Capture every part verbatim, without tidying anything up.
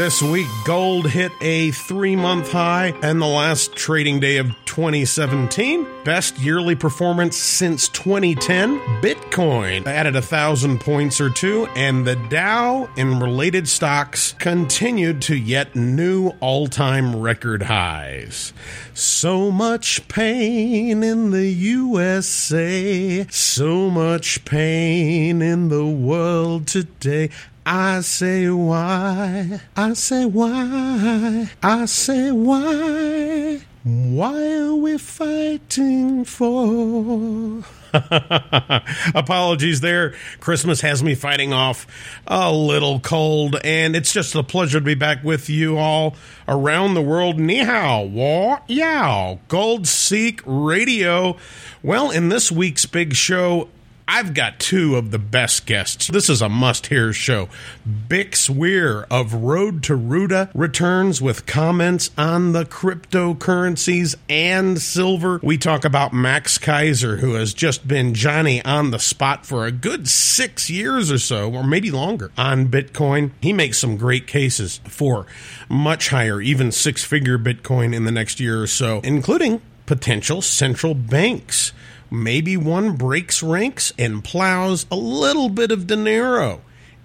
This week, gold hit a three-month high and the last trading day of twenty seventeen. Best yearly performance since twenty ten. Bitcoin added a thousand points or two, and the Dow and related stocks continued to yet new all-time record highs. So much pain in the U S A, so much pain in the world today. I say why, I say why, I say why, why are we fighting for? Apologies there. Christmas has me fighting off a little cold, and it's just a pleasure to be back with you all around the world. Ni hao, wa yao, Gold Seek Radio. Well, in this week's big show, I've got two of the best guests. This is a must-hear show. Bix Weir of Road to Ruta returns with comments on the cryptocurrencies and silver. We talk about Max Keiser, who has just been Johnny on the spot for a good six years or so, or maybe longer, on Bitcoin. He makes some great cases for much higher, even six-figure Bitcoin in the next year or so, including potential central banks. Maybe one breaks ranks and plows a little bit of dinero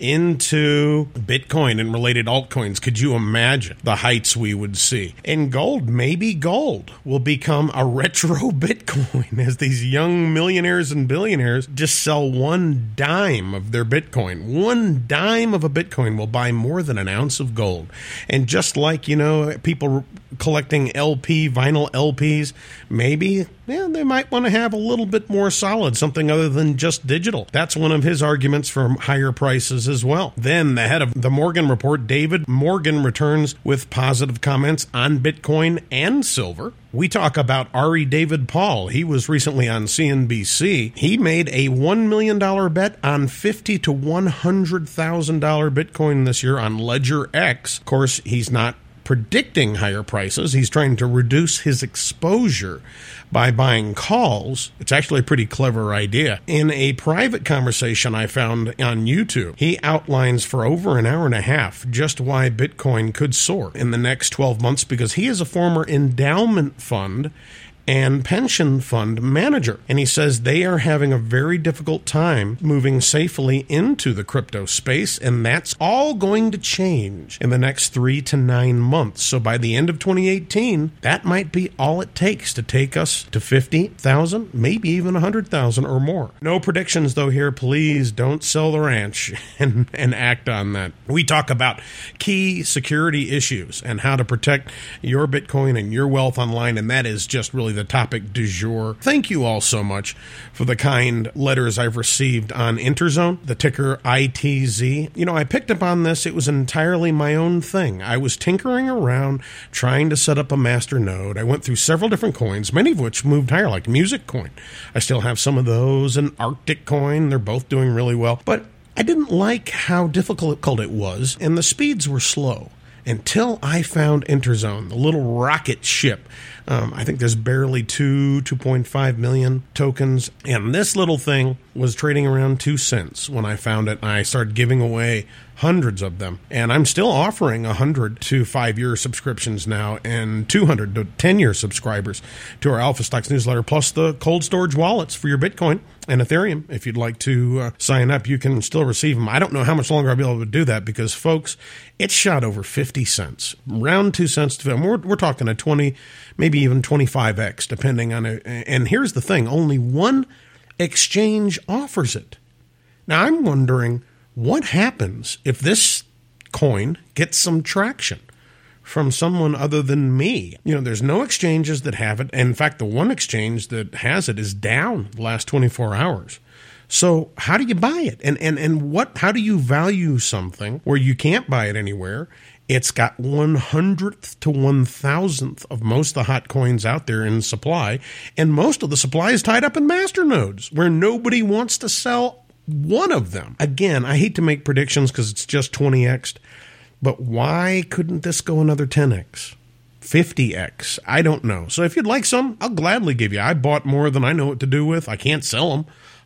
into Bitcoin and related altcoins. Could you imagine the heights we would see? And gold, maybe gold will become a retro Bitcoin as these young millionaires and billionaires just sell one dime of their Bitcoin. One dime of a Bitcoin will buy more than an ounce of gold. And just like, you know, people collecting L P, vinyl L Ps, maybe yeah, they might want to have a little bit more solid, something other than just digital. That's one of his arguments for higher prices as well. Then the head of the Morgan Report, David Morgan, returns with positive comments on Bitcoin and silver. We talk about Ari David Paul. He was recently on C N B C. He made a one million dollars bet on fifty thousand to one hundred thousand dollars Bitcoin this year on Ledger X. Of course, he's not predicting higher prices. He's trying to reduce his exposure by buying calls. It's actually a pretty clever idea. In a private conversation I found on YouTube, he outlines for over an hour and a half just why Bitcoin could soar in the next twelve months, because he is a former endowment fund and pension fund manager. And he says they are having a very difficult time moving safely into the crypto space, and that's all going to change in the next three to nine months. So by the end of twenty eighteen, that might be all it takes to take us to fifty thousand, maybe even one hundred thousand or more. No predictions, though, here. Please don't sell the ranch and, and act on that. We talk about key security issues and how to protect your Bitcoin and your wealth online, and that is just really the topic du jour. Thank you all so much for the kind letters I've received on Interzone, the ticker I T Z. You know, I picked up on this. It was entirely my own thing. I was tinkering around trying to set up a master node. I went through several different coins, many of which moved higher, like Music Coin. I still have some of those, and Arctic Coin. They're both doing really well. But I didn't like how difficult it was, and the speeds were slow until I found Interzone, the little rocket ship. Um, I think there's barely two, two point five million tokens. And this little thing was trading around two cents when I found it. And I started giving away hundreds of them. And I'm still offering one hundred to five-year subscriptions now and two hundred to ten-year subscribers to our Alpha Stocks newsletter, plus the cold storage wallets for your Bitcoin and Ethereum. If you'd like to uh, sign up, you can still receive them. I don't know how much longer I'll be able to do that because, folks, it shot over fifty cents, around two cents to we're, we're talking a twenty, maybe even twenty-five x, depending on it. And here's the thing, only one exchange offers it. Now, I'm wondering what happens if this coin gets some traction from someone other than me. You know, there's no exchanges that have it. In fact, the one exchange that has it is down the last twenty-four hours. So how do you buy it? And and and what? How do you value something where you can't buy it anywhere? It's got one hundredth to one thousandth of most of the hot coins out there in supply, and most of the supply is tied up in master nodes where nobody wants to sell one of them. Again, I hate to make predictions because it's just twenty x'd, but why couldn't this go another ten x? fifty x? I don't know. So if you'd like some, I'll gladly give you. I bought more than I know what to do with. I can't sell them.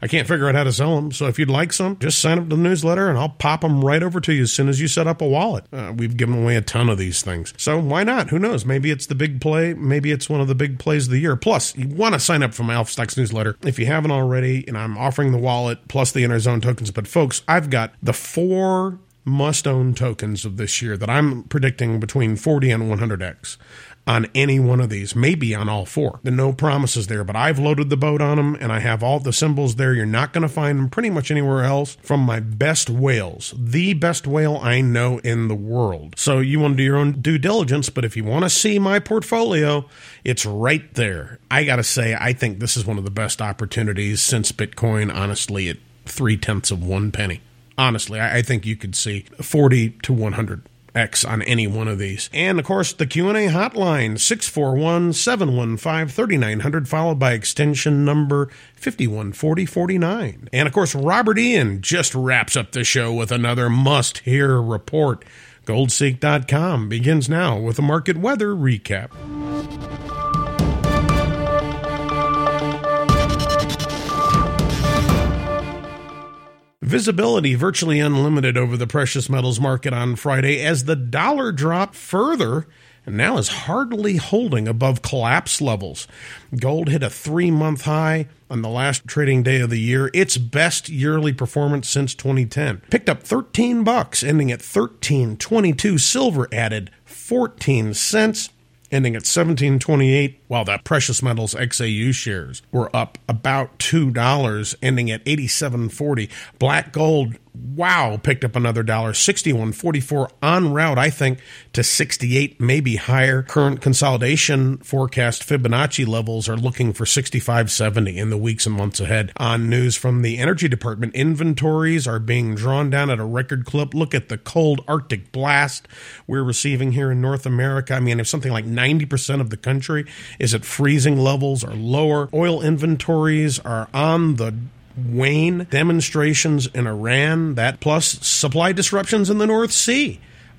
I can't figure out how to sell them. So if you'd like some, just sign up to the newsletter and I'll pop them right over to you as soon as you set up a wallet. Uh, we've given away a ton of these things. So why not? Who knows? Maybe it's the big play. Maybe it's one of the big plays of the year. Plus, you want to sign up for my Alpha Stocks newsletter if you haven't already. And I'm offering the wallet plus the Interzone tokens. But folks, I've got the four must-own tokens of this year that I'm predicting between forty and one hundred x on any one of these, maybe on all four. There are no promises there, but I've loaded the boat on them, and I have all the symbols there. You're not going to find them pretty much anywhere else from my best whales, the best whale I know in the world. So you want to do your own due diligence, but if you want to see my portfolio, it's right there. I got to say, I think this is one of the best opportunities since Bitcoin, honestly, at three-tenths of one penny. Honestly, I think you could see forty to one hundred x on any one of these. And, of course, the Q and A hotline, six four one, seven one five, three nine zero zero, followed by extension number fifty-one forty forty-nine. And, of course, Robert Ian just wraps up the show with another must-hear report. Goldseek dot com begins now with a market weather recap. Visibility virtually unlimited over the precious metals market on Friday as the dollar dropped further and now is hardly holding above collapse levels. Gold hit a three-month high on the last trading day of the year, its best yearly performance since twenty ten. Picked up thirteen bucks, ending at thirteen twenty-two. Silver added fourteen cents. Ending at seventeen twenty-eight, while the precious metals X A U shares were up about two dollars, ending at eighty-seven forty. Black gold, wow, picked up another dollar, sixty-one forty-four, en route, I think, to sixty-eight, maybe higher. Current consolidation forecast Fibonacci levels are looking for sixty-five seventy in the weeks and months ahead. On news from the Energy Department, inventories are being drawn down at a record clip. Look at the cold Arctic blast we're receiving here in North America. I mean, if something like ninety percent of the country is at freezing levels or lower, oil inventories are on the wane. Demonstrations in Iran, that plus supply disruptions in the North Sea.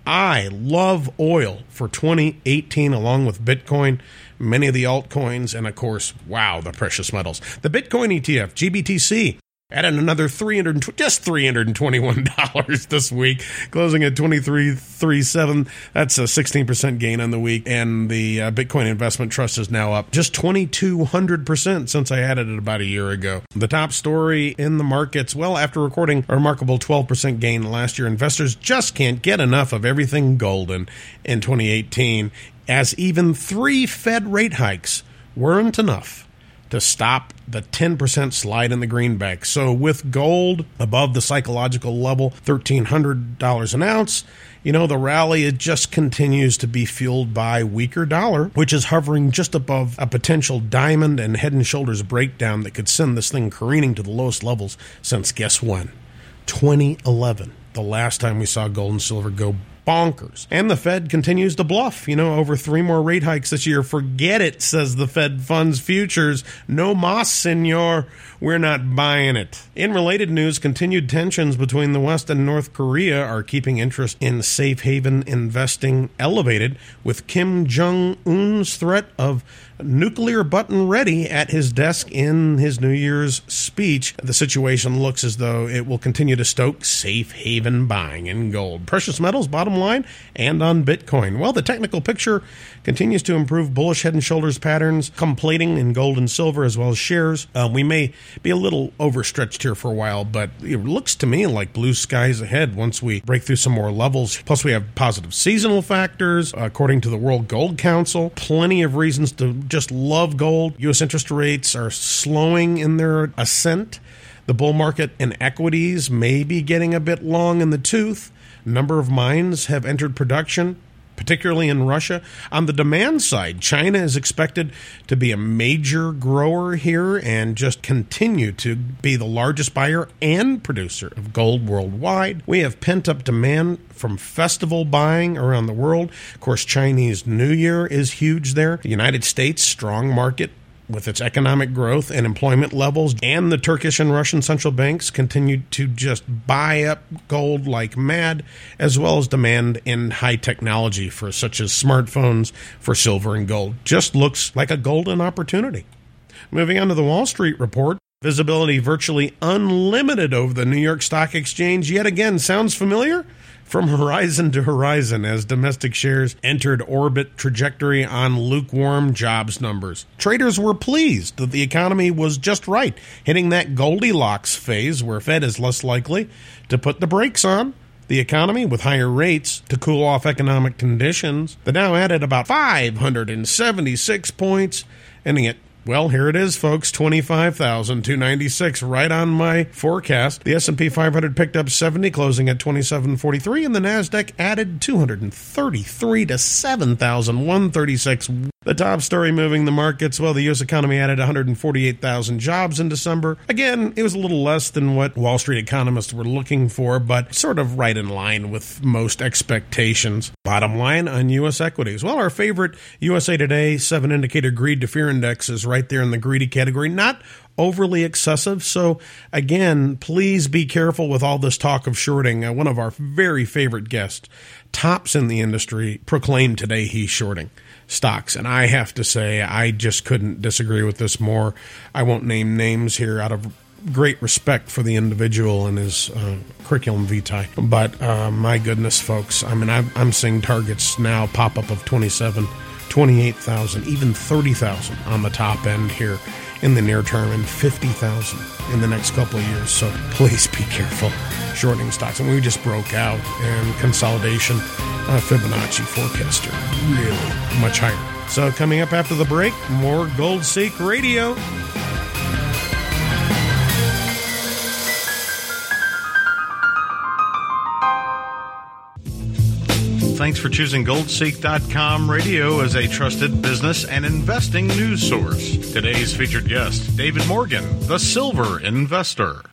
I love oil for twenty eighteen along with Bitcoin, many of the altcoins, and of course, wow, the precious metals. The Bitcoin E T F, G B T C, added another three hundred, just three hundred twenty-one dollars this week, closing at twenty-three thirty-seven. That's a sixteen percent gain on the week, and the uh, Bitcoin Investment Trust is now up just twenty-two hundred percent since I added it about a year ago. The top story in the markets, well, after recording a remarkable twelve percent gain last year, investors just can't get enough of everything golden in twenty eighteen, as even three Fed rate hikes weren't enough to stop the ten percent slide in the greenback. So with gold above the psychological level, thirteen hundred dollars an ounce, you know, the rally, it just continues to be fueled by weaker dollar, which is hovering just above a potential diamond and head and shoulders breakdown that could send this thing careening to the lowest levels since guess when? twenty eleven, the last time we saw gold and silver go bonkers. And the Fed continues to bluff, you know, over three more rate hikes this year. Forget it, says the Fed Funds Futures. No mas, senor. We're not buying it. In related news, continued tensions between the West and North Korea are keeping interest in safe haven investing elevated, with Kim Jong-un's threat of nuclear button ready at his desk in his New Year's speech. The situation looks as though it will continue to stoke safe haven buying in gold, precious metals, bottom line, and on Bitcoin. Well, the technical picture continues to improve bullish head and shoulders patterns, completing in gold and silver as well as shares. Uh, we may be a little overstretched here for a while, but it looks to me like blue skies ahead once we break through some more levels. Plus, we have positive seasonal factors, according to the World Gold Council. Plenty of reasons to just love gold. U S interest rates are slowing in their ascent. The bull market in equities may be getting a bit long in the tooth. A number of mines have entered production, particularly in Russia. On the demand side, China is expected to be a major grower here and just continue to be the largest buyer and producer of gold worldwide. We have pent-up demand from festival buying around the world. Of course, Chinese New Year is huge there. The United States, strong market with its economic growth and employment levels, and the Turkish and Russian central banks continue to just buy up gold like mad, as well as demand in high technology for such as smartphones for silver and gold. Just looks like a golden opportunity. Moving on to the Wall Street report. Visibility virtually unlimited over the New York Stock Exchange yet again. Sounds familiar? From horizon to horizon as domestic shares entered orbit trajectory on lukewarm jobs numbers. Traders were pleased that the economy was just right, hitting that Goldilocks phase where Fed is less likely to put the brakes on the economy with higher rates to cool off economic conditions. The Dow added about five hundred seventy-six points, ending at, well, here it is, folks, twenty-five thousand two hundred ninety-six, right on my forecast. The S and P five hundred picked up seventy, closing at twenty-seven forty-three, and the NASDAQ added two hundred thirty-three to seven thousand one hundred thirty-six. The top story moving the markets, well, the U S economy added one hundred forty-eight thousand jobs in December. Again, it was a little less than what Wall Street economists were looking for, but sort of right in line with most expectations. Bottom line on U S equities. Well, our favorite U S A Today seven-indicator greed to fear index is right there in the greedy category. Not overly excessive. So again, please be careful with all this talk of shorting. Uh, one of our very favorite guests, tops in the industry, proclaimed today he's shorting stocks. And I have to say, I just couldn't disagree with this more. I won't name names here out of great respect for the individual and his uh, curriculum vitae. But uh, my goodness, folks, I mean, I'm, I'm seeing targets now pop up of twenty-seven, twenty-eight thousand, even thirty thousand on the top end here in the near term, and fifty thousand in the next couple of years. So please be careful shorting stocks. And we just broke out, and consolidation uh, Fibonacci forecaster really much higher. So coming up after the break, more Gold Seek Radio. Thanks for choosing gold seek dot com radio as a trusted business and investing news source. Today's featured guest, David Morgan, the Silver Investor.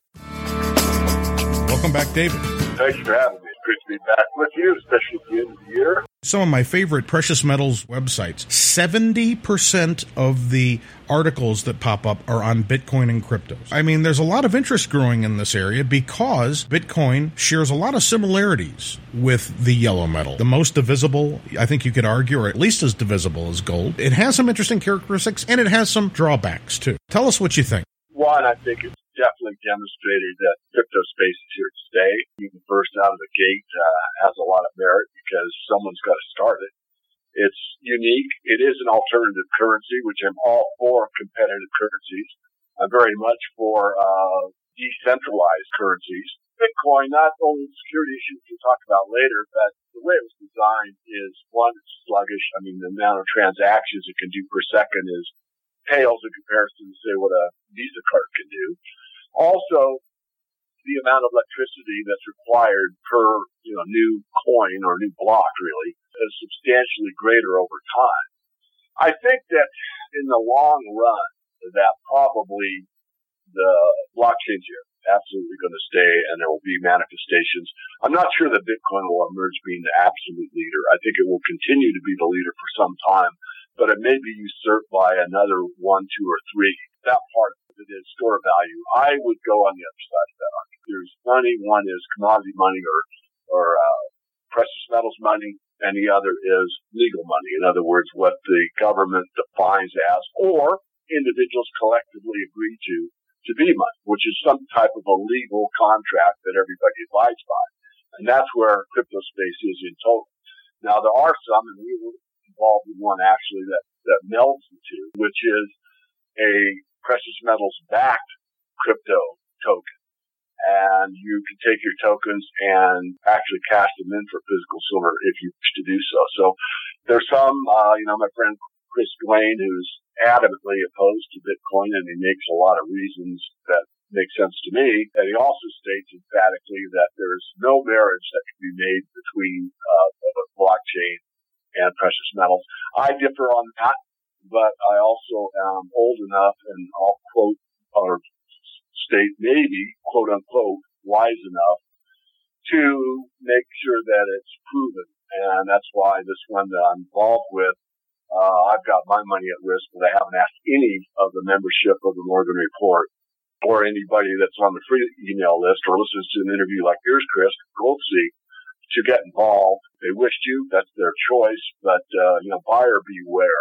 Welcome back, David. Thanks for having me. It's great to be back with you, especially at the end of the year. Some of my favorite precious metals websites, seventy percent of the articles that pop up are on Bitcoin and cryptos. I mean, there's a lot of interest growing in this area because Bitcoin shares a lot of similarities with the yellow metal. The most divisible, I think you could argue, or at least as divisible as gold. It has some interesting characteristics, and it has some drawbacks, too. Tell us what you think. One, I think it's definitely demonstrated that crypto space is here to stay. Even first out of the gate uh, has a lot of merit because someone's got to start it. It's unique. It is an alternative currency, which I'm all for competitive currencies. I'm very much for uh, decentralized currencies. Bitcoin, not only security issues we'll talk about later, but the way it was designed is, one, it's sluggish. I mean, the amount of transactions it can do per second is pales in comparison to, say, what a Visa card can do. Also, the amount of electricity that's required per, you know, new coin or new block really is substantially greater over time. I think that in the long run, that probably the blockchains are absolutely going to stay and there will be manifestations. I'm not sure that Bitcoin will emerge being the absolute leader. I think it will continue to be the leader for some time, but it may be usurped by another one, two, or three. That part of it is store value. I would go on the other side of that argument. There's money. One is commodity money or, or uh, precious metals money, and the other is legal money. In other words, what the government defines as, or individuals collectively agree to, to be money, which is some type of a legal contract that everybody abides by. And that's where crypto space is in total. Now, there are some, and we were involved in one actually that, that melds the two, which is a precious metals backed crypto token. And you can take your tokens and actually cash them in for physical silver if you wish to do so. So there's some, uh, you know, my friend Chris Duane, who's adamantly opposed to Bitcoin, and he makes a lot of reasons that make sense to me. And he also states emphatically that there's no marriage that can be made between uh, the blockchain and precious metals. I differ on that, but I also am old enough, and I'll quote or state maybe, quote unquote, wise enough to make sure that it's proven. And that's why this one that I'm involved with, uh, I've got my money at risk, but I haven't asked any of the membership of the Morgan Report or anybody that's on the free email list or listens to an interview like yours, Chris, Goldseek, to get involved. They wish to, that's their choice, but, uh, you know, buyer beware.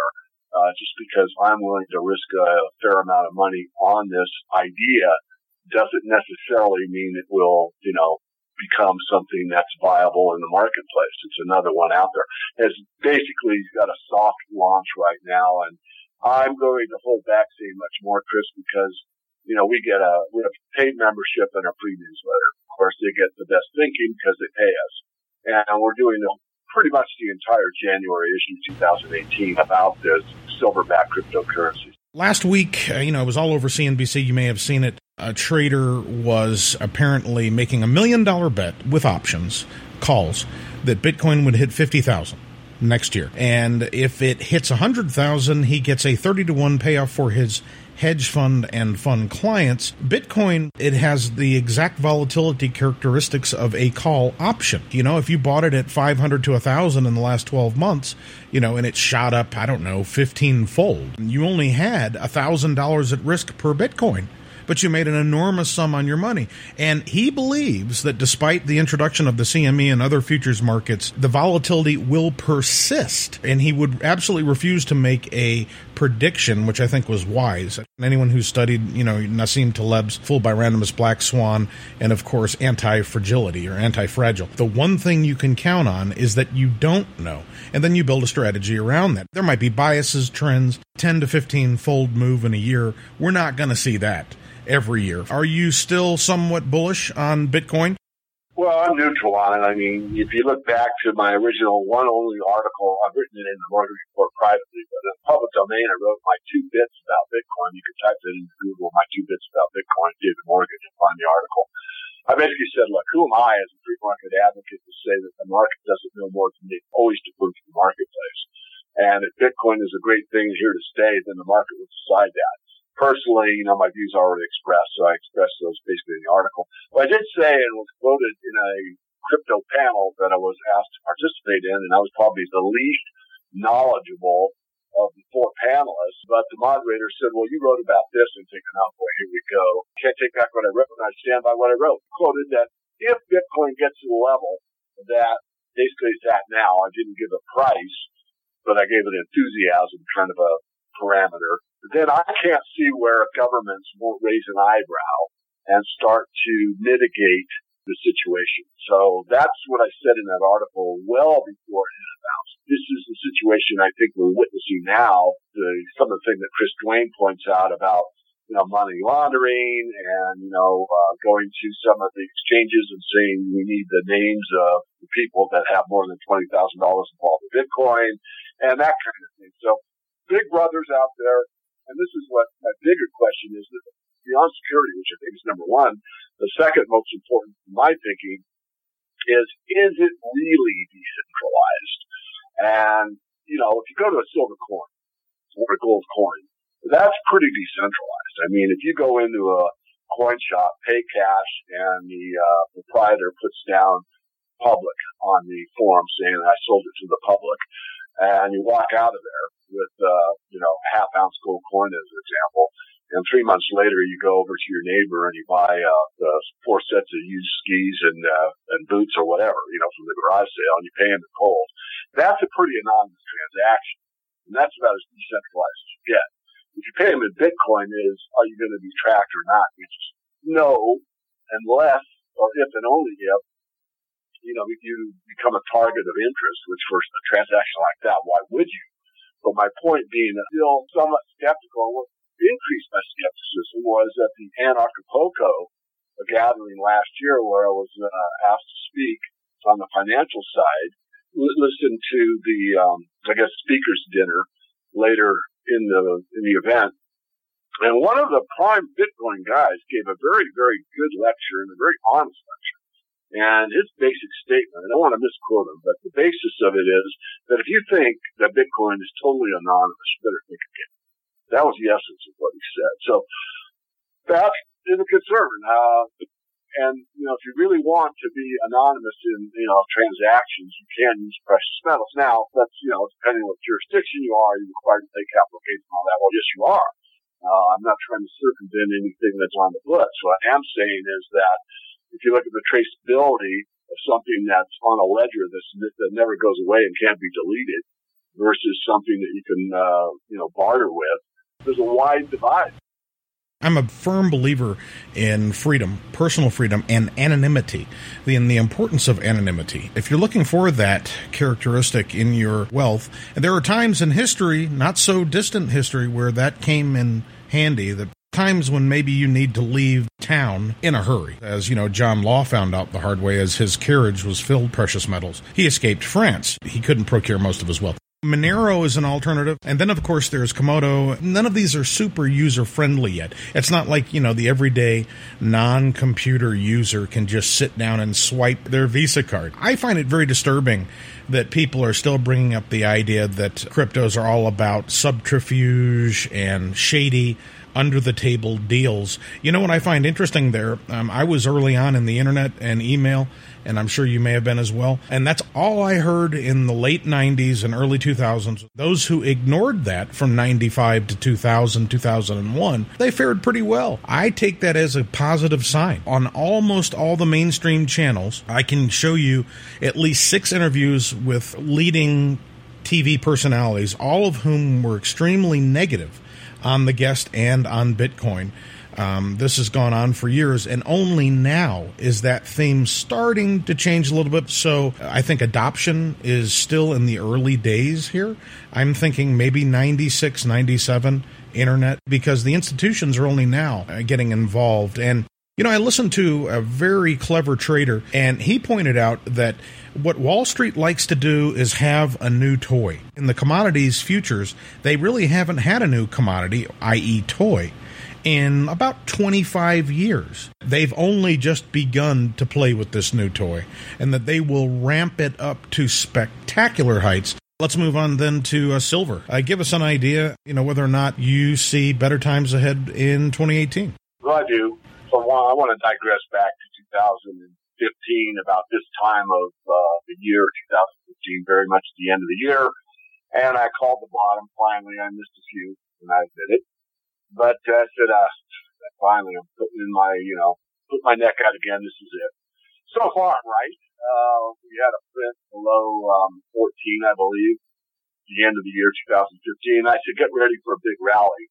uh, just because I'm willing to risk a fair amount of money on this idea doesn't necessarily mean it will, you know, become something that's viable in the marketplace. It's another one out there. It's basically got a soft launch right now, and I'm going to hold back saying much more, Chris, because, you know, we get a, we have paid membership in our free newsletter. Of course, they get the best thinking because they pay us. And we're doing the, pretty much the entire January issue two thousand eighteen about this silverback cryptocurrencies. Last week, uh, you know, it was all over C N B C. You may have seen it. A trader was apparently making a million dollar bet with options, calls, that Bitcoin would hit fifty thousand next year. And if it hits one hundred thousand, he gets a thirty to one payoff for his hedge fund and fund clients. Bitcoin, it has the exact volatility characteristics of a call option. You know, if you bought it at five hundred to one thousand in the last twelve months, you know, and it shot up, I don't know, fifteen fold, you only had one thousand dollars at risk per Bitcoin, but you made an enormous sum on your money. And he believes that despite the introduction of the C M E and other futures markets, the volatility will persist. And he would absolutely refuse to make a prediction, which I think was wise. Anyone who studied, you know, Nassim Taleb's Fooled by Randomness, Black Swan, and of course, anti-fragility or anti-fragile. The one thing you can count on is that you don't know. And then you build a strategy around that. There might be biases, trends, ten to fifteen fold move in a year. We're not going to see that every year. Are you still somewhat bullish on Bitcoin? Well, I'm neutral on it. I mean, if you look back to my original one only article, I've written it in the Morgan Report privately, but in the public domain, I wrote my two bits about Bitcoin. You can type it into Google, my two bits about Bitcoin, David Morgan, and find the article. I basically said, look, who am I as a free market advocate to say that the market doesn't know more than me? Always defer to the marketplace. And if Bitcoin is a great thing here to stay, then the market will decide that. Personally, you know, my views are already expressed, so I expressed those basically in the article. What I did say, and was quoted in a crypto panel that I was asked to participate in, and I was probably the least knowledgeable of the four panelists, but the moderator said, well, you wrote about this, and thinking, oh boy, here we go. Can't take back what I wrote, and I stand by what I wrote. Quoted that if Bitcoin gets to the level that basically it's at now, I didn't give a price, but I gave it enthusiasm kind of a parameter, then I can't see where governments won't raise an eyebrow and start to mitigate the situation. So that's what I said in that article well before it announced. This is the situation I think we're witnessing now. The, some of the things that Chris Duane points out about, you know, money laundering and, you know, uh, going to some of the exchanges and saying we need the names of the people that have more than twenty thousand dollars involved in Bitcoin and that kind of thing. So big brothers out there. And this is what my bigger question is, that beyond security, which I think is number one, the second most important in my thinking is, is it really decentralized? And, you know, if you go to a silver coin or a gold coin, that's pretty decentralized. I mean, if you go into a coin shop, pay cash, and the uh, proprietor puts down public on the form saying I sold it to the public, and you walk out of there with, uh, you know, a half ounce gold coin as an example. And three months later, you go over to your neighbor and you buy, uh, the four sets of used skis and, uh, and boots or whatever, you know, from the garage sale, and you pay him in cold. That's a pretty anonymous transaction. And that's about as decentralized as you get. If you pay him in Bitcoin is, are you going to be tracked or not? The answer is no, unless, or if and only if, you know, if you become a target of interest, which for a transaction like that, why would you? But my point being that I'm still somewhat skeptical, and what increased my skepticism was at the Anarchapulco gathering last year, where I was uh, asked to speak on the financial side, listen to the, um, I guess, speaker's dinner later in the in the event. And one of the prime Bitcoin guys gave a very, very good lecture and a very honest lecture. And his basic statement, I don't want to misquote him, but the basis of it is that if you think that Bitcoin is totally anonymous, you better think again. That was the essence of what he said. So that is a concern. Uh, and, you know, if you really want to be anonymous in, you know, transactions, you can use precious metals. Now, that's, you know, depending on what jurisdiction you are, you're required to pay capital gains and all that. Well, yes, you are. Uh, I'm not trying to circumvent anything that's on the books. What I am saying is that if you look at the traceability of something that's on a ledger that's, that never goes away and can't be deleted, versus something that you can, uh, you know, barter with. There's a wide divide. I'm a firm believer in freedom, personal freedom, and anonymity, in the importance of anonymity. If you're looking for that characteristic in your wealth, and there are times in history, not so distant history, where that came in handy, the times when maybe you need to leave town in a hurry. As you know, John Law found out the hard way as his carriage was filled with precious metals. He escaped France. He couldn't procure most of his wealth. Monero is an alternative. And then, of course, there's Komodo. None of these are super user-friendly yet. It's not like, you know, the everyday non-computer user can just sit down and swipe their Visa card. I find it very disturbing that people are still bringing up the idea that cryptos are all about subterfuge and shady, under-the-table deals. You know what I find interesting there? Um, I was early on in the internet and email, and I'm sure you may have been as well. And that's all I heard in the late nineties and early two thousands. Those who ignored that from ninety-five to two thousand, two thousand one, they fared pretty well. I take that as a positive sign. On almost all the mainstream channels, I can show you at least six interviews with leading T V personalities, all of whom were extremely negative on the guest and on Bitcoin. Um, this has gone on for years, and only now is that theme starting to change a little bit. So I think adoption is still in the early days here. I'm thinking maybe ninety-six, ninety-seven internet, because the institutions are only now getting involved. And, you know, I listened to a very clever trader, and he pointed out that what Wall Street likes to do is have a new toy. In the commodities futures, they really haven't had a new commodity, that is toy, in about twenty-five years. They've only just begun to play with this new toy, and that they will ramp it up to spectacular heights. Let's move on then to uh, silver. Uh, give us an idea, you know, whether or not you see better times ahead in twenty eighteen. Well, I do. So I want to digress back to two thousand fifteen, about this time of uh, the year, two thousand fifteen, very much at the end of the year. And I called the bottom. Finally, I missed a few, and I admit it. But uh, I said, uh, finally, I'm putting in my, you know, put my neck out again. This is it. So far, I'm right. Uh, we had a print below um, fourteen, I believe, at the end of the year, two thousand fifteen. I said, get ready for a big rally.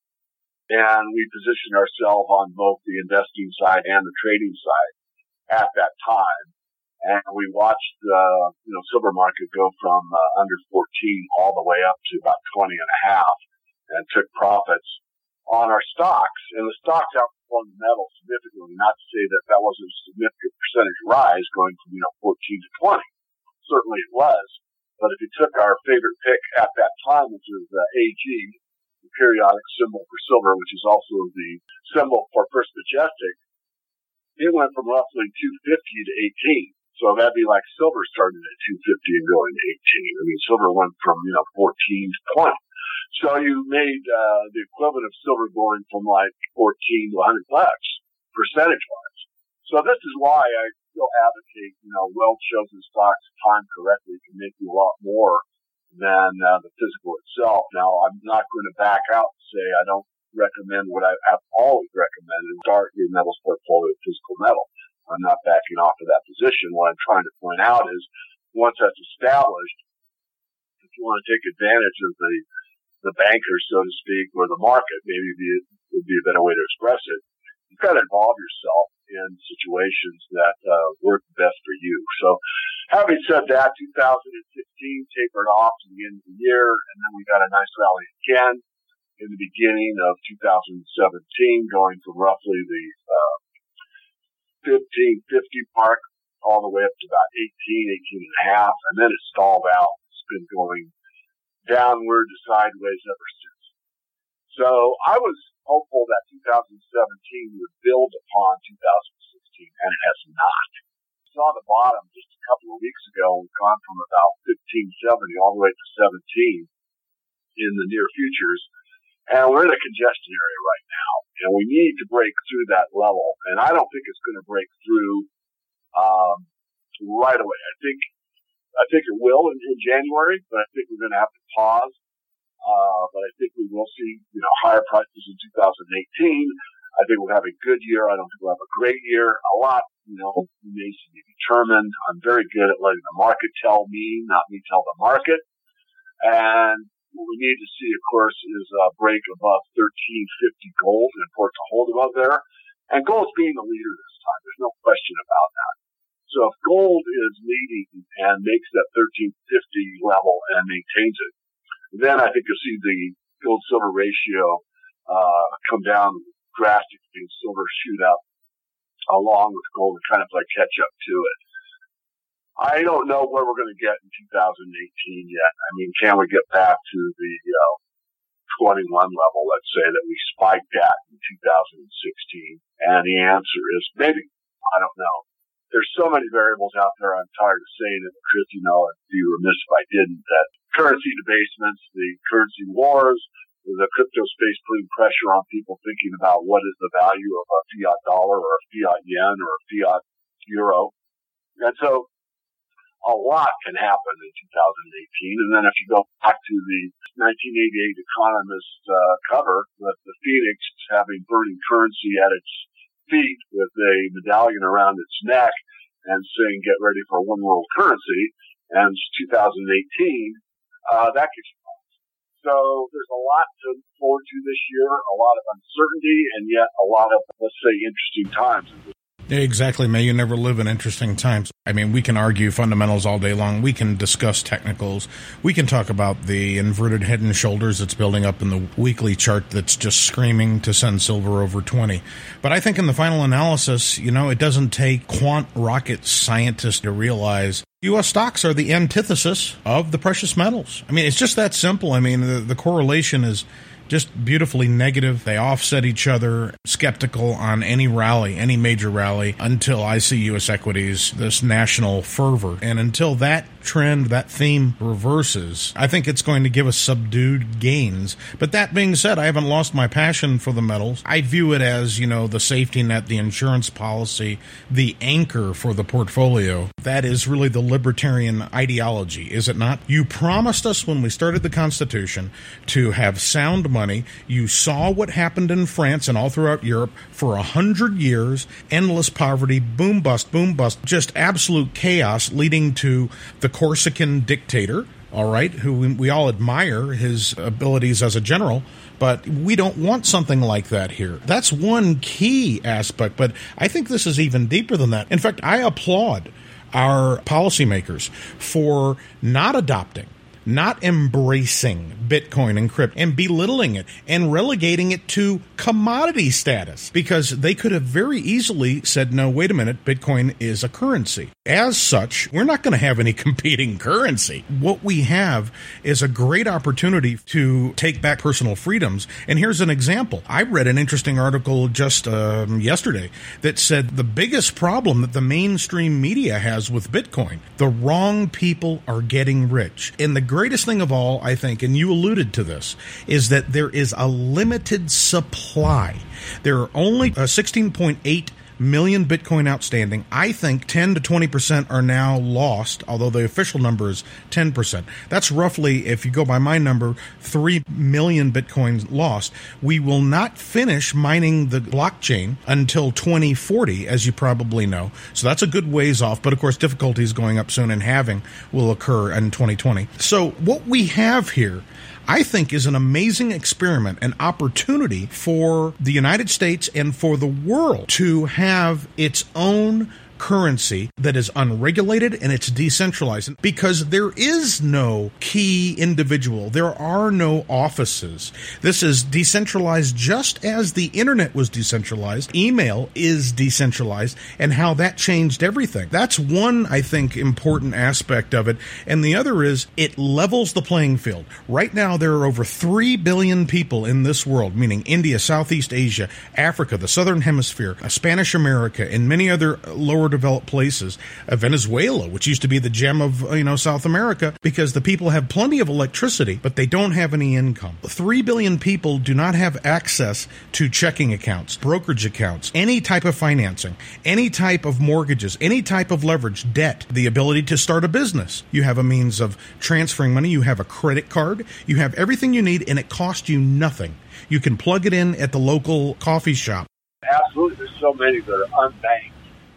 And we positioned ourselves on both the investing side and the trading side at that time. And we watched the, uh, you know, silver market go from uh, under fourteen all the way up to about twenty and a half, and took profits on our stocks. And the stocks outperformed the metal significantly. Not to say that that wasn't a significant percentage rise going from, you know, fourteen to twenty. Certainly it was. But if you took our favorite pick at that time, which was uh, A G, the periodic symbol for silver, which is also the symbol for First Majestic, it went from roughly two fifty to eighteen. So that'd be like silver started at two fifty and going to eighteen. I mean, silver went from, you know, fourteen to twenty. So you made uh, the equivalent of silver going from like fourteen to one hundred bucks, percentage-wise. So this is why I still advocate, you know, well-chosen stocks timed correctly can make you a lot more than uh, the physical itself. Now, I'm not going to back out and say I don't recommend what I have always recommended, start your metals portfolio with physical metal. I'm not backing off of that position. What I'm trying to point out is once that's established, if you want to take advantage of the the bankers, so to speak, or the market, maybe be, would be a better way to express it. You've got to involve yourself in situations that uh, work best for you. So having said that, two thousand sixteen tapered off to the end of the year, and then we got a nice rally again in the beginning of two thousand seventeen, going from roughly the uh, fifteen fifty mark all the way up to about eighteen, eighteen and a half, and then it stalled out. It's been going downward to sideways ever since. So I was hopeful that two thousand seventeen would build upon two thousand sixteen, and it has not. We saw the bottom just a couple of weeks ago. We've gone from about fifteen seventy all the way to seventeen in the near futures, and we're in a congestion area right now, and we need to break through that level. And I don't think it's going to break through um, right away. I think I think it will in, in January, but I think we're going to have to pause. Uh, but I think we will see, you know, higher prices in two thousand eighteen. I think we'll have a good year. I don't think we'll have a great year. A lot, you know, remains to be determined. I'm very good at letting the market tell me, not me tell the market. And what we need to see, of course, is a break above thirteen fifty gold and for it to hold above there. And gold's being the leader this time. There's no question about that. So if gold is leading and makes that thirteen fifty level and maintains it, then I think you'll see the gold-silver ratio uh come down drastically and silver shoot up along with gold and kind of like catch up to it. I don't know where we're going to get in two thousand eighteen yet. I mean, can we get back to the uh, twenty-one level, let's say, that we spiked at in two thousand sixteen? And the answer is maybe. I don't know. There's so many variables out there. I'm tired of saying it, Chris, you know, I'd be remiss if I didn't, that currency debasements, the currency wars, the crypto space putting pressure on people thinking about what is the value of a fiat dollar or a fiat yen or a fiat euro. And so a lot can happen in two thousand eighteen. And then if you go back to the nineteen eighty-eight Economist uh, cover with the Phoenix having burning currency at its feet with a medallion around its neck and saying, get ready for one world currency, and it's two thousand eighteen, uh, that gets you lost. So there's a lot to look forward to this year, a lot of uncertainty, and yet a lot of, let's say, interesting times. Exactly. May you never live in interesting times. I mean, we can argue fundamentals all day long. We can discuss technicals. We can talk about the inverted head and shoulders that's building up in the weekly chart that's just screaming to send silver over twenty. But I think in the final analysis, you know, it doesn't take quant rocket scientists to realize U S stocks are the antithesis of the precious metals. I mean, it's just that simple. I mean, the, the correlation is just beautifully negative. They offset each other, skeptical on any rally, any major rally, until I see U S equities, this national fervor. And until that trend, that theme reverses, I think it's going to give us subdued gains. But that being said, I haven't lost my passion for the metals. I view it as, you know, the safety net, the insurance policy, the anchor for the portfolio. That is really the libertarian ideology, is it not? You promised us when we started the Constitution to have sound money. Money. You saw what happened in France and all throughout Europe for a hundred years, endless poverty, boom bust, boom bust, just absolute chaos leading to the Corsican dictator, all right, who we, we all admire his abilities as a general, but we don't want something like that here. That's one key aspect, but I think this is even deeper than that. In fact, I applaud our policymakers for not adopting, not embracing Bitcoin and crypto and belittling it and relegating it to commodity status, because they could have very easily said, no, wait a minute, Bitcoin is a currency. As such, we're not going to have any competing currency. What we have is a great opportunity to take back personal freedoms. And here's an example. I read an interesting article just um, yesterday that said the biggest problem that the mainstream media has with Bitcoin, the wrong people are getting rich. And the greatest thing of all, I think, and you alluded to this, is that there is a limited supply. There are only uh, sixteen point eight million Bitcoin outstanding. I think ten to twenty percent are now lost, although the official number is ten percent. That's roughly, if you go by my number, three million Bitcoins lost. We will not finish mining the blockchain until twenty forty, as you probably know. So that's a good ways off, but of course difficulties going up soon and halving will occur in twenty twenty. So what we have here, I think, is an amazing experiment, an opportunity for the United States and for the world to have its own currency that is unregulated and it's decentralized, because there is no key individual. There are no offices. This is decentralized just as the internet was decentralized. Email is decentralized, and how that changed everything. That's one, I think, important aspect of it. And the other is it levels the playing field. Right now, there are over three billion people in this world, meaning India, Southeast Asia, Africa, the Southern Hemisphere, Spanish America, and many other lower developed places, uh, Venezuela, which used to be the gem of, you know, South America, because the people have plenty of electricity, but they don't have any income. Three billion people do not have access to checking accounts, brokerage accounts, any type of financing, any type of mortgages, any type of leverage, debt, the ability to start a business. You have a means of transferring money. You have a credit card. You have everything you need, and it costs you nothing. You can plug it in at the local coffee shop. Absolutely. There's so many that are unbanked.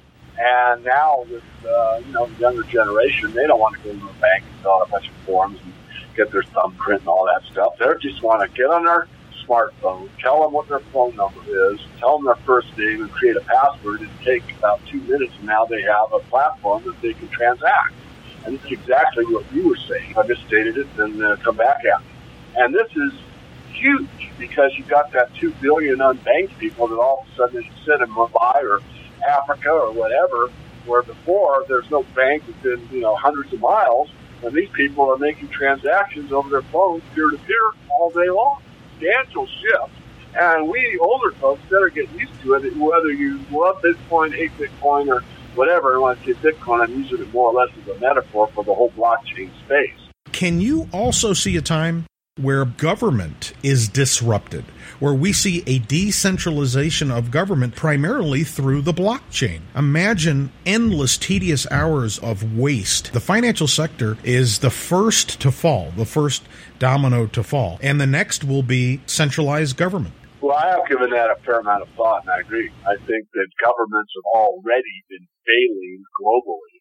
And now with, uh, you know, the younger generation, they don't want to go to a bank and fill out a bunch of forms and get their thumbprint and all that stuff. They just want to get on their smartphone, tell them what their phone number is, tell them their first name, and create a password. It'd take about two minutes, and now they have a platform that they can transact. And it's exactly what you were saying. If I misstated it, then uh, come back at me. And this is huge because you've got that two billion unbanked people that all of a sudden sit in Mumbai or Africa or whatever, where before there's no bank within, you know, hundreds of miles, and these people are making transactions over their phones peer-to-peer all day long. Substantial shift. And we older folks better get used to it, whether you love Bitcoin, hate Bitcoin, or whatever. And when I say Bitcoin, I'm using it more or less as a metaphor for the whole blockchain space. Can you also see a time where government is disrupted, where we see a decentralization of government primarily through the blockchain? Imagine endless, tedious hours of waste. The financial sector is the first to fall, the first domino to fall, and the next will be centralized government. Well, I have given that a fair amount of thought, and I agree. I think that governments have already been failing globally,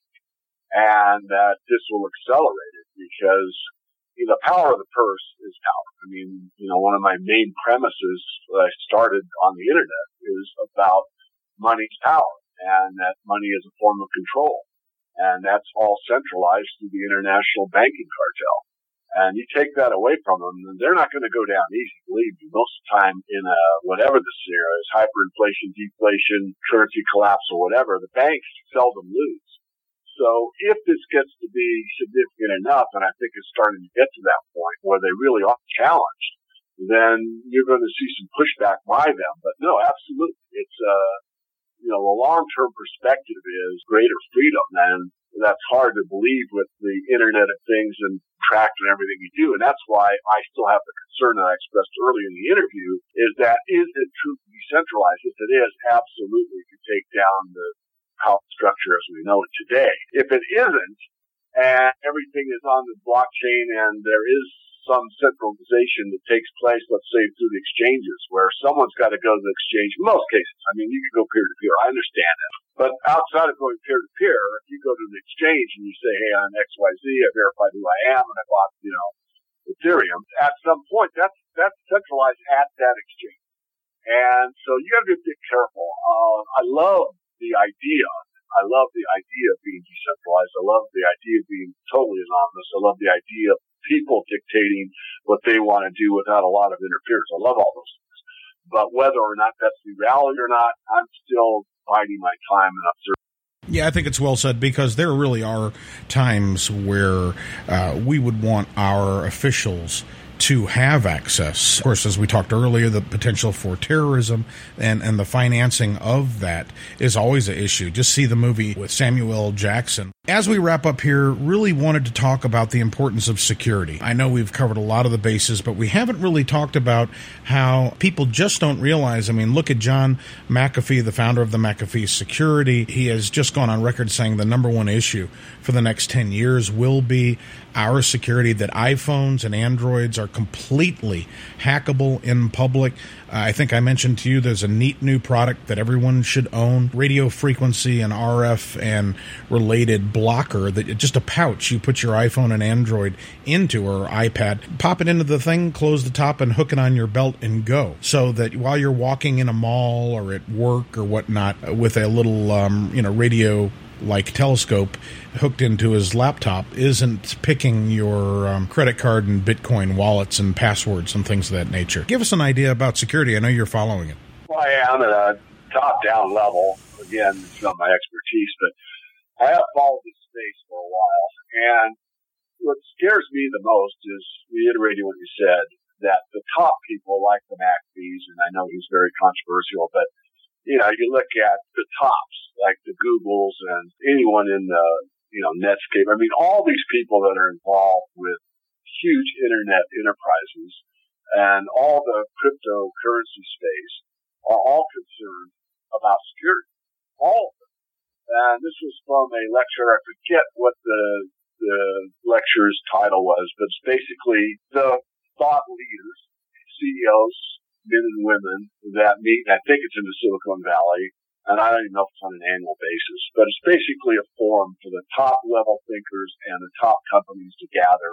and that this will accelerate it because you know, the power of the purse is power. I mean, you know, one of my main premises that I started on the internet is about money's power, and that money is a form of control. And that's all centralized through the international banking cartel. And you take that away from them, and they're not going to go down easy. Believe me, most of the time in a, whatever the scenario is, hyperinflation, deflation, currency collapse, or whatever, the banks seldom lose. So if this gets to be significant enough, and I think it's starting to get to that point where they really are challenged, then you're going to see some pushback by them. But no, absolutely. It's, uh, you know, the long-term perspective is greater freedom. And that's hard to believe with the Internet of Things and tracking everything you do. And that's why I still have the concern that I expressed earlier in the interview is that is it truly decentralized? If it is, absolutely, you take down the power structure as we know it today. If it isn't, and everything is on the blockchain and there is some centralization that takes place, let's say through the exchanges, where someone's got to go to the exchange. In most cases, I mean, you can go peer-to-peer. I understand that. But outside of going peer-to-peer, if you go to the exchange and you say, hey, I'm X Y Z, I verified who I am, and I bought, you know, Ethereum, at some point, that's that's centralized at that exchange. And so you got to be a bit careful. Uh, I love the idea. I love the idea of being decentralized. I love the idea of being totally anonymous. I love the idea of people dictating what they want to do without a lot of interference. I love all those things. But whether or not that's the reality or not, I'm still biding my time and observing. Yeah, I think it's well said, because there really are times where uh, we would want our officials to have access. Of course, as we talked earlier, the potential for terrorism and, and the financing of that is always an issue. Just see the movie with Samuel L. Jackson. As we wrap up here, really wanted to talk about the importance of security. I know we've covered a lot of the bases, but we haven't really talked about how people just don't realize. I mean, look at John McAfee, the founder of the McAfee Security. He has just gone on record saying the number one issue for the next ten years will be our security, that iPhones and Androids are completely hackable in public. Uh, I think I mentioned to you there's a neat new product that everyone should own, radio frequency and R F and related blocker, that just a pouch you put your iPhone and Android into, or iPad, pop it into the thing, close the top, and hook it on your belt and go. So that while you're walking in a mall or at work or whatnot with a little um, you know radio like telescope hooked into his laptop, isn't picking your um, credit card and Bitcoin wallets and passwords and things of that nature. Give us an idea about security. I know you're following it. Well, I am at a top-down level. Again, it's not my expertise, but I have followed this space for a while. And what scares me the most is, reiterating what you said, that the top people like the McAfees, and I know he's very controversial, but you know, you look at the tops, like the Googles and anyone in the, you know, Netscape. I mean, all these people that are involved with huge internet enterprises and all the cryptocurrency space are all concerned about security. All of them. And this was from a lecture. I forget what the, the lecture's title was, but it's basically the thought leaders, C E Os, men and women that meet, I think it's in the Silicon Valley, and I don't even know if it's on an annual basis, but it's basically a forum for the top level thinkers and the top companies to gather and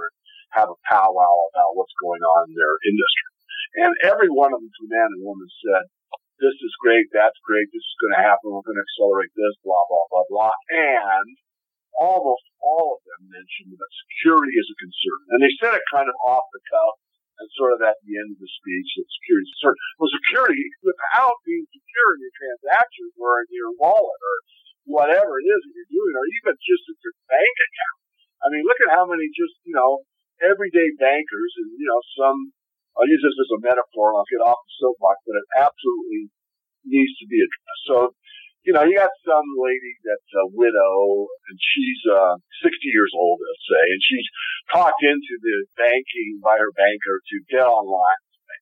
have a powwow about what's going on in their industry. And every one of them, to man and woman, said, this is great, that's great, this is going to happen, we're going to accelerate this, blah, blah, blah, blah. And almost all of them mentioned that security is a concern. And they said it kind of off the cuff and sort of at the end of the speech that security is a concern. Well, security, without being secure in your transactions or in your wallet or whatever it is that you're doing, or even just in your bank account. I mean, look at how many just, you know, everyday bankers and, you know, some, I'll use this as a metaphor and I'll get off the soapbox, but it absolutely needs to be addressed. So, you know, you got some lady that's a widow and she's uh, sixty years old, let's say, and she's talked into the banking by her banker to get online.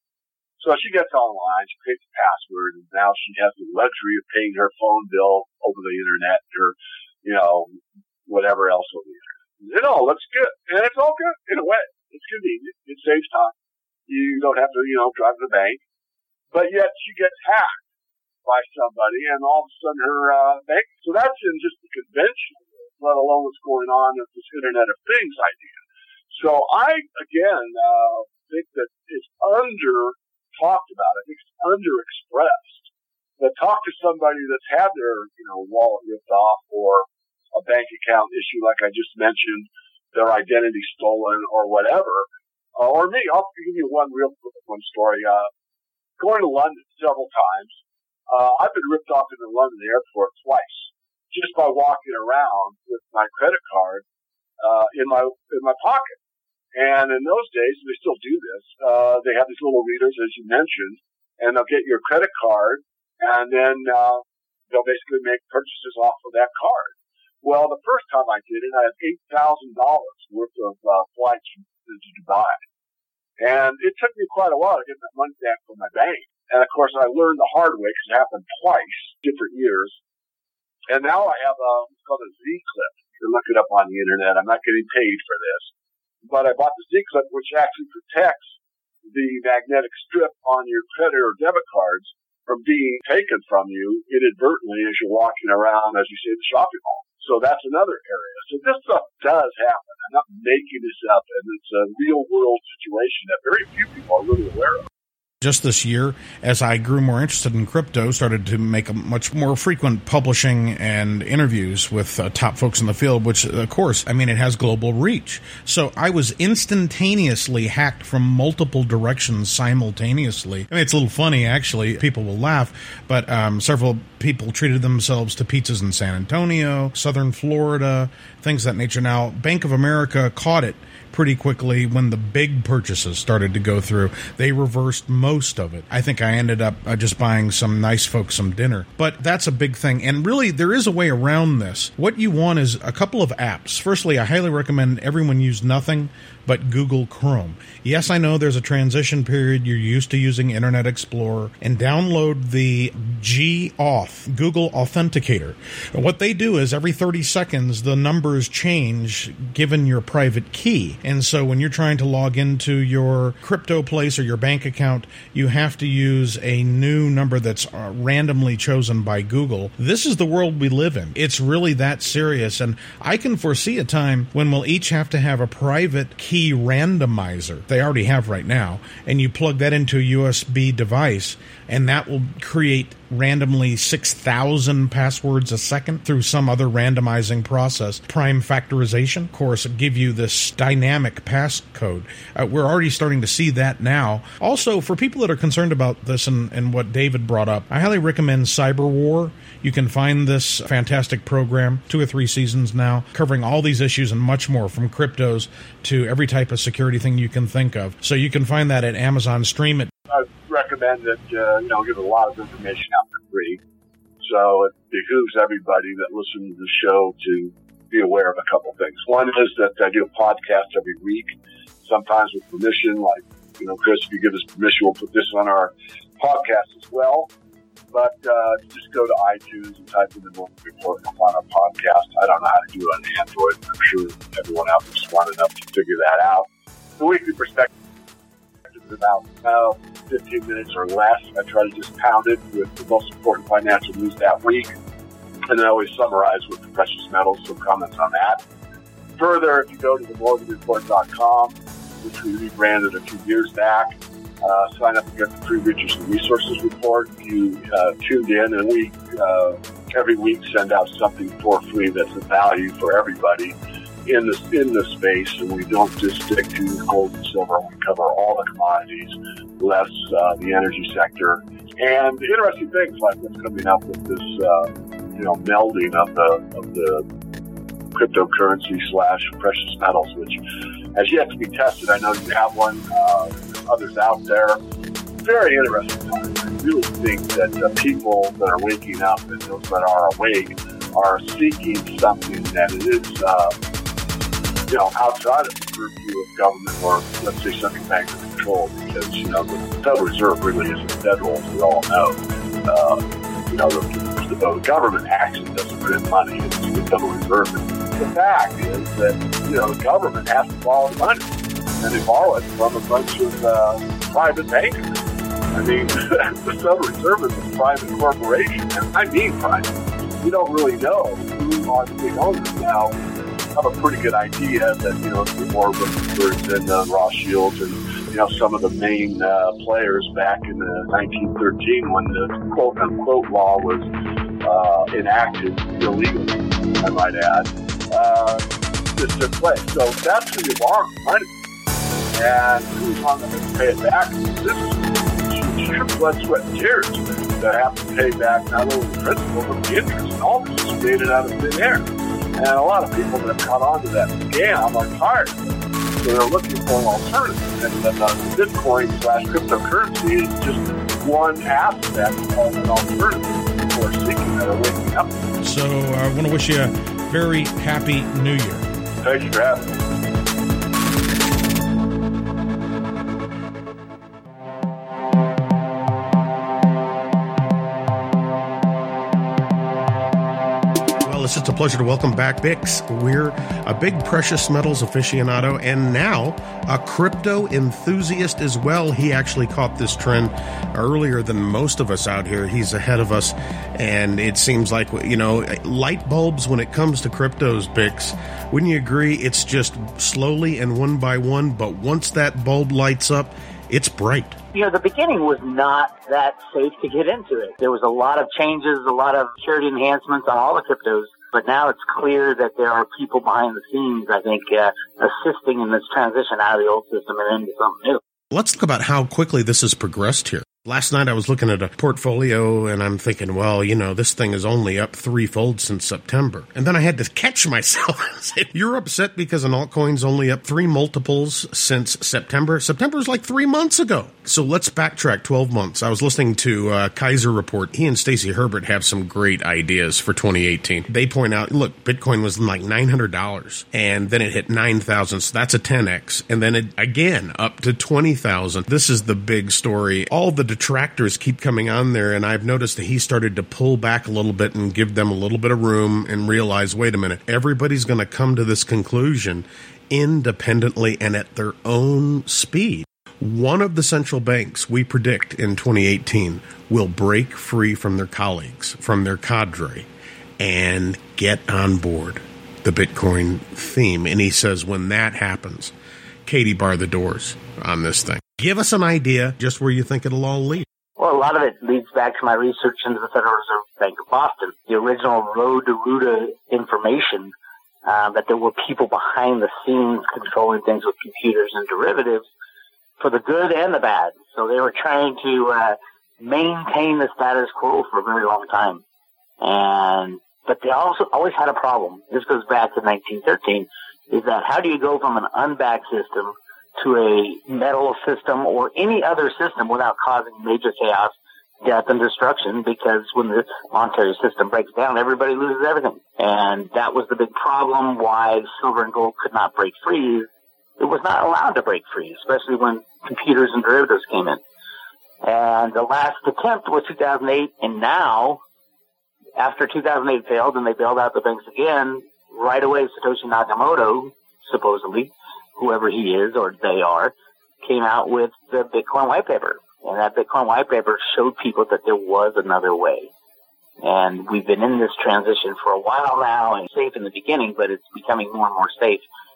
So she gets online, she creates a password, and now she has the luxury of paying her phone bill over the internet, or, you know, whatever else over the internet. It all looks good, and it's all good in a way. It's convenient. It saves time. You don't have to, you know, drive to the bank. But yet she gets hacked by somebody, and all of a sudden her uh, bank. So that's in just the conventional world, let alone what's going on with this Internet of Things idea. So I, again, uh, think that it's under talked about. I think it's underexpressed. But talk to somebody that's had their, you know, wallet ripped off or a bank account issue, like I just mentioned, their identity stolen or whatever. Uh, or me, I'll give you one real quick one story. Uh, going to London several times. Uh, I've been ripped off in the London airport twice just by walking around with my credit card, uh, in my, in my pocket. And in those days, they still do this, uh, they have these little readers, as you mentioned, and they'll get your credit card and then, uh, they'll basically make purchases off of that card. Well, the first time I did it, I had eight thousand dollars worth of, uh, flights to Dubai. And it took me quite a while to get that money back from my bank. And of course, I learned the hard way because it happened twice, different years. And now I have a, it's called a Z-Clip. You can look it up on the internet. I'm not getting paid for this. But I bought the Z-Clip, which actually protects the magnetic strip on your credit or debit cards from being taken from you inadvertently as you're walking around, as you say, the shopping mall. So that's another area. So this stuff does happen. I'm not making this up, and it's a real-world situation that very few people are really aware of. Just this year, as I grew more interested in crypto, started to make a much more frequent publishing and interviews with uh, top folks in the field, which, of course, I mean, it has global reach. So I was instantaneously hacked from multiple directions simultaneously. I mean, it's a little funny, actually. People will laugh, but um, several people treated themselves to pizzas in San Antonio, southern Florida, things of that nature. Now, Bank of America caught it pretty quickly when the big purchases started to go through. They reversed most of it. I think I ended up uh, just buying some nice folks some dinner. But that's a big thing. And really, there is a way around this. What you want is a couple of apps. Firstly, I highly recommend everyone use nothing but Google Chrome. Yes, I know there's a transition period. You're used to using Internet Explorer. And download the G Auth, Google Authenticator. What they do is every thirty seconds, the numbers change given your private key. And so when you're trying to log into your crypto place or your bank account, you have to use a new number that's uh, randomly chosen by Google. This is the world we live in. It's really that serious. And I can foresee a time when we'll each have to have a private key randomizer. They already have right now. And you plug that into a U S B device, and that will create randomly six thousand passwords a second through some other randomizing process. Prime factorization, of course, give you this dynamic passcode. Uh, we're already starting to see that now. Also, for people that are concerned about this and, and what David brought up, I highly recommend Cyberwar. You can find this fantastic program, two or three seasons now, covering all these issues and much more, from cryptos to every type of security thing you can think of. So you can find that at Amazon. Stream it. I recommend that, uh, you know, give a lot of information out for free. So it behooves everybody that listens to the show to be aware of a couple things. One is that I do a podcast every week, sometimes with permission, like, you know, Chris, if you give us permission, we'll put this on our podcast as well. But uh, just go to iTunes and type in the Norman Report on our podcast. I don't know how to do it on Android, but I'm sure everyone out there is smart enough to figure that out. The weekly perspective is about uh, fifteen minutes or less. I try to just pound it with the most important financial news that week. And then I always summarize with the precious metals, so comments on that. Further, if you go to the morgan report dot com, which we rebranded a few years back. Uh, sign up to get the free Research and Resources report. You uh, tuned in, and we uh, every week send out something for free that's a value for everybody in the in the space. And we don't just stick to gold and silver. We cover all the commodities, less uh, the energy sector, and interesting things like what's coming up with this, uh, you know, melding of the of the cryptocurrency slash precious metals, which has yet to be tested. I know you have one, uh, others out there. Very interesting time. I really think that uh, people that are waking up and those that are awake are seeking something that is, uh, you know, outside of the purview of government or, let's say, central bank control, because, you know, the Federal Reserve really isn't federal, as we all know. Uh, you know, the, the government actually doesn't print money. It's the Federal Reserve. The fact is that, you know, the government has to borrow money, and they borrow it from a bunch of uh, private bankers. I mean, the Federal Reserve is a private corporation, and I mean private. We don't really know who are the big owners now. I have a pretty good idea that, you know, the Warburg and uh, Rothschilds and, you know, some of the main uh, players back in uh, nineteen thirteen when the quote-unquote law was uh, enacted illegally, I might add. Uh, this took place. So that's who you borrow money. And who's on them to pay it back? This is huge blood, sweat, and tears that have to pay back not only the principal, but the interest. And all this is created out of thin air. And a lot of people that have caught on to that scam are tired. So they're looking for an alternative. And then uh, Bitcoin slash cryptocurrency is just one aspect of an alternative people are seeking that are waking up. So I want to wish you a very happy New Year. Thank you for having me. It's just a pleasure to welcome back Bix. We're a big precious metals aficionado and now a crypto enthusiast as well. He actually caught this trend earlier than most of us out here. He's ahead of us, and it seems like, you know, light bulbs when it comes to cryptos, Bix. Wouldn't you agree? It's just slowly and one by one, but once that bulb lights up, it's bright. You know, the beginning was not that safe to get into it. There was a lot of changes, a lot of security enhancements on all the cryptos, but now it's clear that there are people behind the scenes, I think, uh, assisting in this transition out of the old system and into something new. Let's talk about how quickly this has progressed here. Last night I was looking at a portfolio and I'm thinking, well, you know, this thing is only up threefold since September. And then I had to catch myself and say, you're upset because an altcoin's only up three multiples since September? September's like three months ago. So let's backtrack twelve months. I was listening to uh, Kaiser Report. He and Stacey Herbert have some great ideas for twenty eighteen. They point out, look, Bitcoin was like nine hundred dollars and then it hit nine thousand. So that's a ten X. And then it again up to twenty thousand. This is the big story. All the detractors keep coming on there, and I've noticed that he started to pull back a little bit and give them a little bit of room and realize, wait a minute, everybody's going to come to this conclusion independently and at their own speed. One of the central banks we predict in twenty eighteen will break free from their colleagues, from their cadre, and get on board the Bitcoin theme. And he says when that happens, Katie, bar the doors on this thing. Give us an idea just where you think it'll all lead. Well, a lot of it leads back to my research into the Federal Reserve Bank of Boston. The original Road to Ruta information, uh, that there were people behind the scenes controlling things with computers and derivatives for the good and the bad. So they were trying to uh, maintain the status quo for a very long time. And but they also always had a problem. This goes back to nineteen thirteen, is that how do you go from an unbacked system to a metal system or any other system without causing major chaos, death, and destruction? Because when the monetary system breaks down, everybody loses everything. And that was the big problem why silver and gold could not break free. It was not allowed to break free, especially when computers and derivatives came in. And the last attempt was two thousand eight, and now, after two thousand eight failed and they bailed out the banks again, right away Satoshi Nakamoto, supposedly, whoever he is or they are, came out with the Bitcoin white paper. And that Bitcoin white paper showed people that there was another way. And we've been in this transition for a while now, and safe in the beginning, but it's becoming more and more safe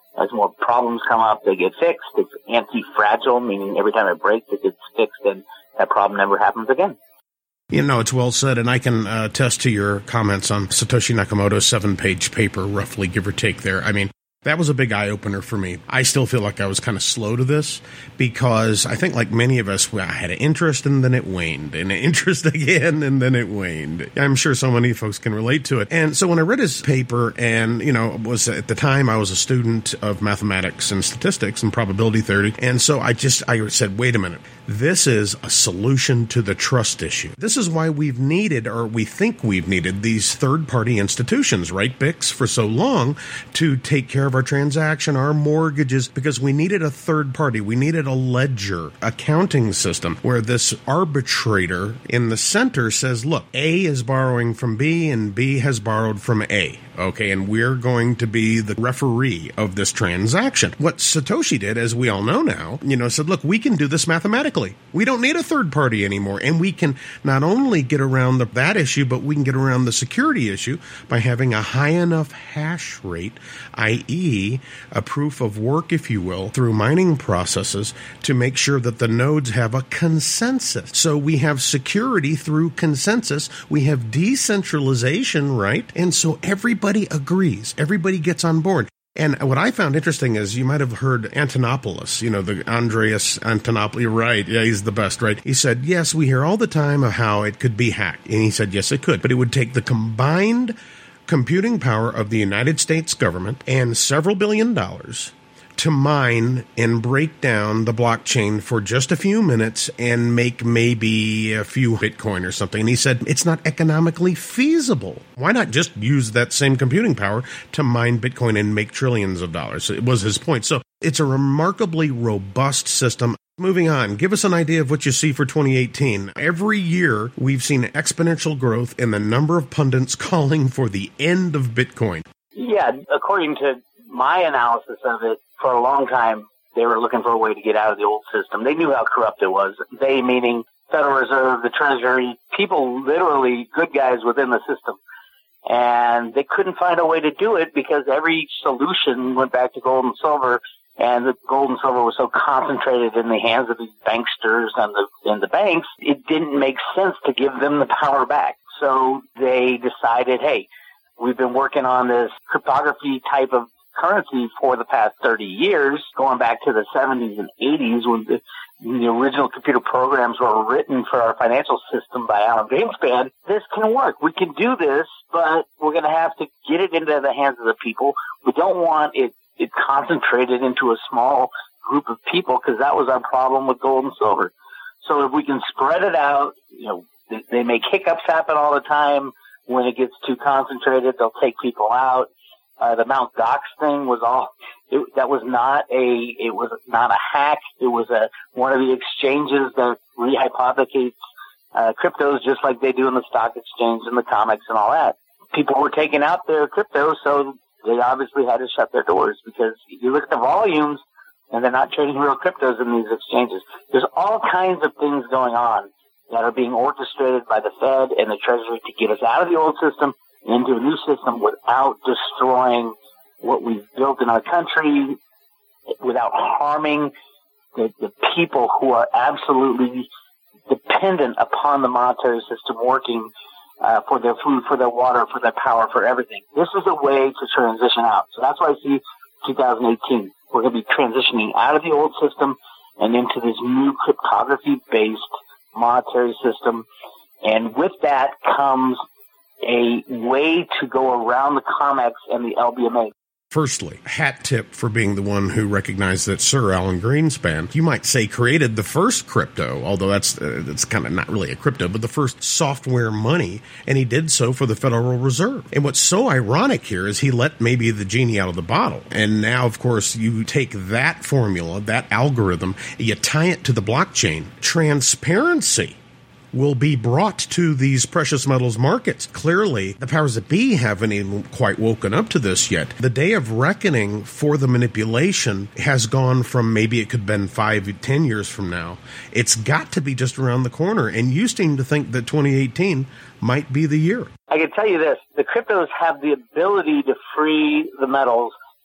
As more problems come up, they get fixed. It's anti-fragile, meaning every time it breaks, it gets fixed, and that problem never happens again. You know, it's well said, and I can uh, attest to your comments on Satoshi Nakamoto's seven-page paper, roughly, give or take there. I mean, that was a big eye-opener for me. I still feel like I was kind of slow to this because I think like many of us, well, I had an interest and then it waned, and an interest again and then it waned. I'm sure so many folks can relate to it. And so when I read his paper and, you know, was at the time I was a student of mathematics and statistics and probability theory, and so I just, I said, wait a minute. This is a solution to the trust issue. This is why we've needed, or we think we've needed, these third-party institutions, right, Bix, for so long to take care of our transaction, our mortgages, because we needed a third party. We needed a ledger accounting system where this arbitrator in the center says, look, A is borrowing from B and B has borrowed from A. Okay, and we're going to be the referee of this transaction. What Satoshi did, as we all know now, you know, said, look, we can do this mathematically. We don't need a third party anymore. And we can not only get around the, that issue, but we can get around the security issue by having a high enough hash rate, that is a proof of work, if you will, through mining processes to make sure that the nodes have a consensus. So we have security through consensus. We have decentralization, right? And so everybody agrees. Everybody gets on board. And what I found interesting is you might have heard Antonopoulos, you know, the Andreas Antonopoulos, right? Yeah, he's the best, right? He said, yes, we hear all the time of how it could be hacked. And he said, yes, it could. But it would take the combined computing power of the United States government and several billion dollars to mine and break down the blockchain for just a few minutes and make maybe a few Bitcoin or something. And he said, it's not economically feasible. Why not just use that same computing power to mine Bitcoin and make trillions of dollars? It was his point. So it's a remarkably robust system. Moving on, give us an idea of what you see for twenty eighteen. Every year, we've seen exponential growth in the number of pundits calling for the end of Bitcoin. Yeah, according to my analysis of it, for a long time, they were looking for a way to get out of the old system. They knew how corrupt it was. They, meaning Federal Reserve, the Treasury, people literally, good guys within the system. And they couldn't find a way to do it because every solution went back to gold and silver, and the gold and silver was so concentrated in the hands of these banksters and the, and the banks, it didn't make sense to give them the power back. So they decided, hey, we've been working on this cryptography type of currency for the past thirty years, going back to the seventies and eighties when the, when the original computer programs were written for our financial system by Alan Greenspan. This can work. We can do this, but we're going to have to get it into the hands of the people. We don't want it, it concentrated into a small group of people because that was our problem with gold and silver. So if we can spread it out, you know, they, they make hiccups happen all the time. When it gets too concentrated, they'll take people out. Uh, the Mount Gox thing was all, it, that was not a, it was not a hack. It was a, one of the exchanges that rehypothecates, uh, cryptos just like they do in the stock exchange and the comics and all that. People were taking out their cryptos, so they obviously had to shut their doors because you look at the volumes and they're not trading real cryptos in these exchanges. There's all kinds of things going on that are being orchestrated by the Fed and the Treasury to get us out of the old system into a new system without destroying what we've built in our country, without harming the, the people who are absolutely dependent upon the monetary system working uh, for their food, for their water, for their power, for everything. This is a way to transition out. So that's why I see two thousand eighteen. We're going to be transitioning out of the old system and into this new cryptography-based monetary system. And with that comes a way to go around the COMEX and the L B M A. Firstly, hat tip for being the one who recognized that Sir Alan Greenspan, you might say, created the first crypto, although that's uh, that's kind of not really a crypto, but the first software money, and he did so for the Federal Reserve. And what's so ironic here is he let maybe the genie out of the bottle. And now, of course, you take that formula, that algorithm, you tie it to the blockchain. Transparency will be brought to these precious metals markets. Clearly, the powers that be haven't even quite woken up to this yet. The day of reckoning for the manipulation has gone from maybe it could have been five, ten years from now. It's got to be just around the corner. And you seem to think that twenty eighteen might be the year. I can tell you this. The cryptos have the ability to free the metals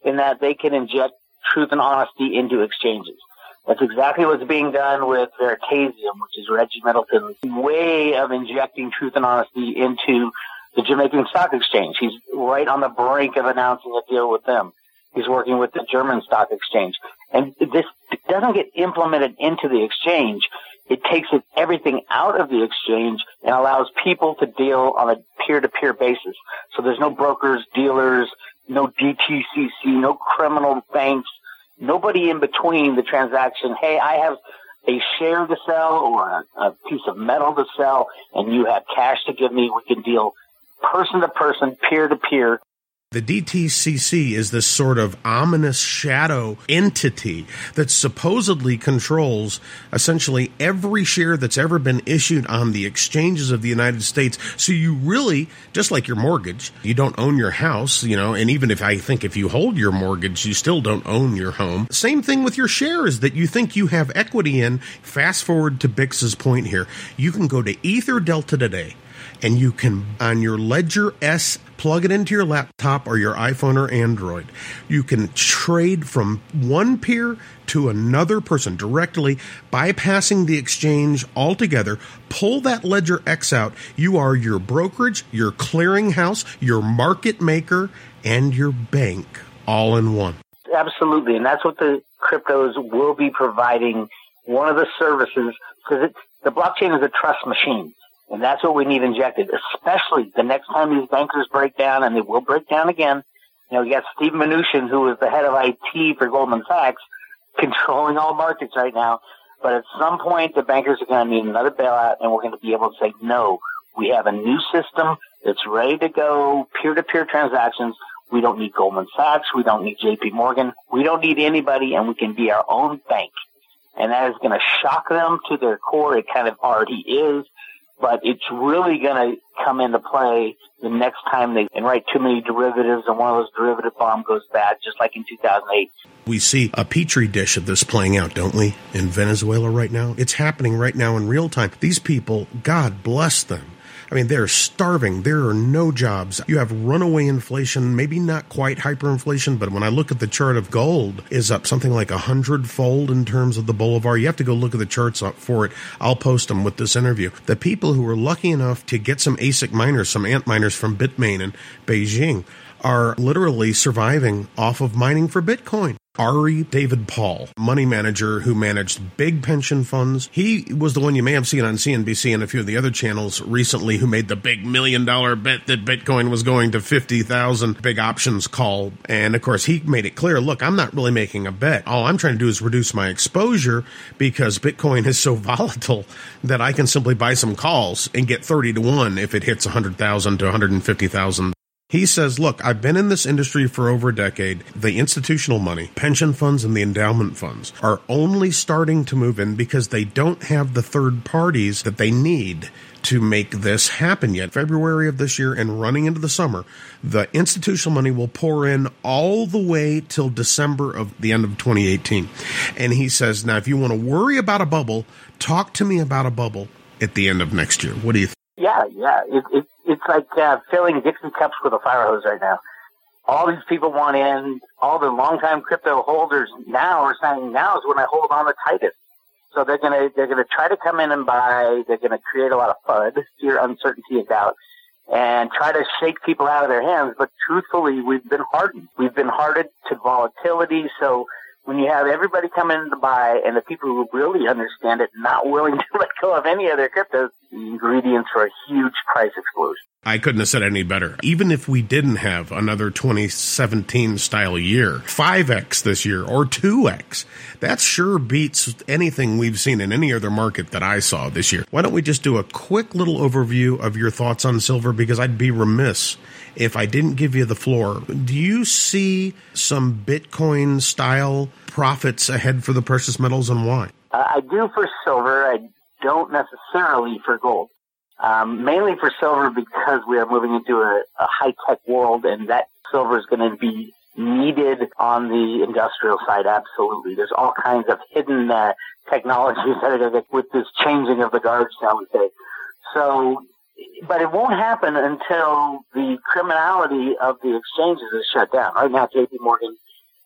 in that they can inject truth and honesty into exchanges. That's exactly what's being done with Veritasium, which is Reggie Middleton's way of injecting truth and honesty into the Jamaican Stock Exchange. He's right on the brink of announcing a deal with them. He's working with the German Stock Exchange. And this doesn't get implemented into the exchange. It takes it, everything out of the exchange and allows people to deal on a peer-to-peer basis. So there's no brokers, dealers, no D T C C, no criminal banks, nobody in between the transaction. Hey, I have a share to sell or a, a piece of metal to sell, and you have cash to give me. We can deal person to person, peer to peer. The D T C C is this sort of ominous shadow entity that supposedly controls essentially every share that's ever been issued on the exchanges of the United States. So you really, just like your mortgage, you don't own your house, you know, and even if I think if you hold your mortgage, you still don't own your home. Same thing with your shares that you think you have equity in. Fast forward to Bix's point here. You can go to Ether Delta today, and you can, on your Ledger S, plug it into your laptop or your iPhone or Android. You can trade from one peer to another person directly, bypassing the exchange altogether. Pull that Ledger X out. You are your brokerage, your clearinghouse, your market maker, and your bank all in one. Absolutely, and that's what the cryptos will be providing. One of the services, because it's, the blockchain is a trust machine. And that's what we need injected, especially the next time these bankers break down, and they will break down again. You know, you got Steve Mnuchin, who is the head of I T for Goldman Sachs, controlling all markets right now. But at some point, the bankers are going to need another bailout, and we're going to be able to say, no, we have a new system that's ready to go, peer-to-peer transactions. We don't need Goldman Sachs. We don't need J P Morgan. We don't need anybody, and we can be our own bank. And that is going to shock them to their core. It kind of already is. But it's really going to come into play the next time they and write too many derivatives and one of those derivative bomb goes bad, just like in two thousand eight. We see a petri dish of this playing out, don't we, in Venezuela right now? It's happening right now in real time. These people, God bless them. I mean, they're starving. There are no jobs. You have runaway inflation, maybe not quite hyperinflation, but when I look at the chart of gold, is up something like a hundredfold in terms of the Bolivar. You have to go look at the charts up for it. I'll post them with this interview. The people who were lucky enough to get some A S I C miners, some ant miners from Bitmain and Beijing, are literally surviving off of mining for Bitcoin. Ari David Paul, money manager who managed big pension funds. He was the one you may have seen on C N B C and a few of the other channels recently who made the big million dollar bet that Bitcoin was going to fifty thousand, big options call. And of course, he made it clear, look, I'm not really making a bet. All I'm trying to do is reduce my exposure because Bitcoin is so volatile that I can simply buy some calls and get thirty to one if it hits one hundred thousand to one hundred fifty thousand. He says, look, I've been in this industry for over a decade. The institutional money, pension funds and the endowment funds are only starting to move in because they don't have the third parties that they need to make this happen yet. February of this year and running into the summer, the institutional money will pour in all the way till December of the end of twenty eighteen. And he says, now, if you want to worry about a bubble, talk to me about a bubble at the end of next year. What do you think? Yeah, yeah. It, it, it's like uh, filling Dixie cups with a fire hose right now. All these people want in. All the longtime crypto holders now are saying, now is when I hold on the tightest. So they're gonna they're gonna try to come in and buy. They're gonna create a lot of FUD, fear, uncertainty, and doubt, and try to shake people out of their hands. But truthfully, we've been hardened. We've been hardened to volatility. So when you have everybody coming in to buy and the people who really understand it not willing to let go of any other cryptos, the ingredients for a huge price explosion. I couldn't have said any better. Even if we didn't have another twenty seventeen style year, five X this year or two X, that sure beats anything we've seen in any other market that I saw this year. Why don't we just do a quick little overview of your thoughts on silver, because I'd be remiss if I didn't give you the floor. Do you see some Bitcoin style profits ahead for the precious metals, and why? Uh, I do for silver. I don't necessarily for gold. Um, mainly for silver because we are moving into a, a high-tech world, and that silver is going to be needed on the industrial side, absolutely. There's all kinds of hidden uh, technologies that are going to get with this changing of the guard, shall we say. So, but it won't happen until the criminality of the exchanges is shut down. Right now, J P Morgan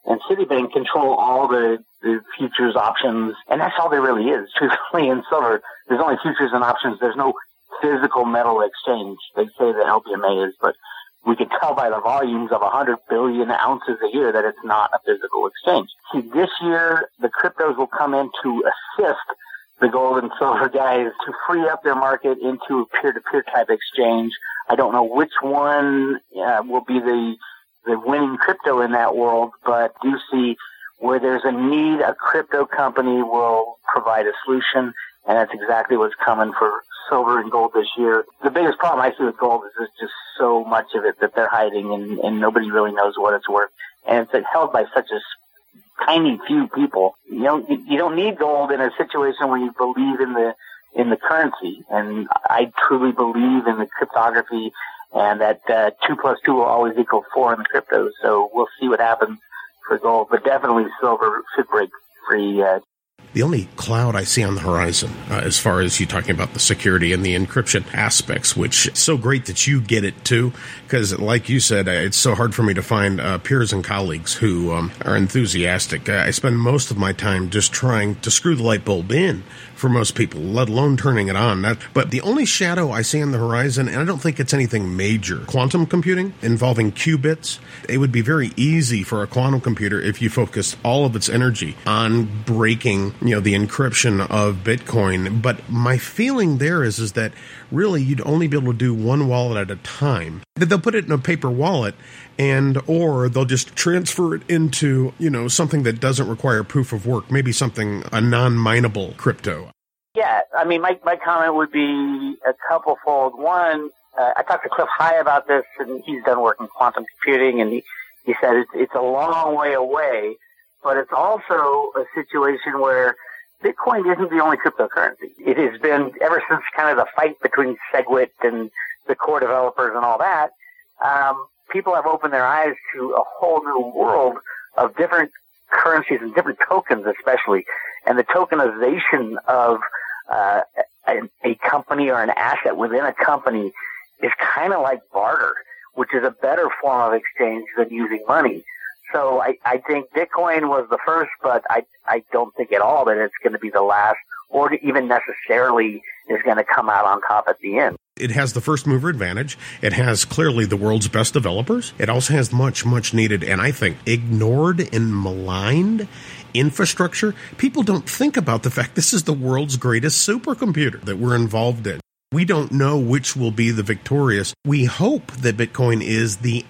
and Citibank control all the, the futures options, and that's all there really is. Truthfully, in silver, there's only futures and options. There's no physical metal exchange. They say that L B M A is, but we can tell by the volumes of one hundred billion ounces a year that it's not a physical exchange. See, this year, the cryptos will come in to assist the gold and silver guys to free up their market into a peer-to-peer type exchange. I don't know which one uh, will be the the winning crypto in that world, but do see where there's a need, a crypto company will provide a solution, and that's exactly what's coming for silver and gold this year. The biggest problem I see with gold is there's just so much of it that they're hiding, and, and nobody really knows what it's worth. And it's held by such a tiny few people. You don't, you don't need gold in a situation where you believe in the in the currency. And I truly believe in the cryptography and that uh, two plus two will always equal four in the cryptos. So we'll see what happens for gold, but definitely silver should break free. Uh, The only cloud I see on the horizon, uh, as far as you talking about the security and the encryption aspects, which it's so great that you get it too, because like you said, uh, it's so hard for me to find uh, peers and colleagues who um, are enthusiastic. Uh, I spend most of my time just trying to screw the light bulb in for most people, let alone turning it on. That, but the only shadow I see on the horizon, and I don't think it's anything major, quantum computing involving qubits. It would be very easy for a quantum computer if you focused all of its energy on breaking, you know, the encryption of Bitcoin. But my feeling there is, is that really you'd only be able to do one wallet at a time. That they'll put it in a paper wallet, and or they'll just transfer it into, you know, something that doesn't require proof of work, maybe something, a non-mineable crypto. Yeah, I mean, my, my comment would be a couple-fold. One, uh, I talked to Cliff High about this, and he's done work in quantum computing, and he, he said it's, it's a long way away, but it's also a situation where Bitcoin isn't the only cryptocurrency. It has been, ever since kind of the fight between SegWit and the core developers and all that, um, people have opened their eyes to a whole new world of different currencies and different tokens especially. And the tokenization of uh, a, a company or an asset within a company is kind of like barter, which is a better form of exchange than using money. So I, I think Bitcoin was the first, but I, I don't think at all that it's going to be the last or even necessarily is going to come out on top at the end. It has the first mover advantage. It has clearly the world's best developers. It also has much, much needed, and I think ignored and maligned infrastructure. People don't think about the fact this is the world's greatest supercomputer that we're involved in. We don't know which will be the victorious. We hope that Bitcoin is the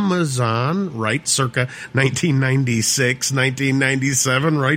Amazon, right? Circa nineteen ninety-six, nineteen ninety-seven, right?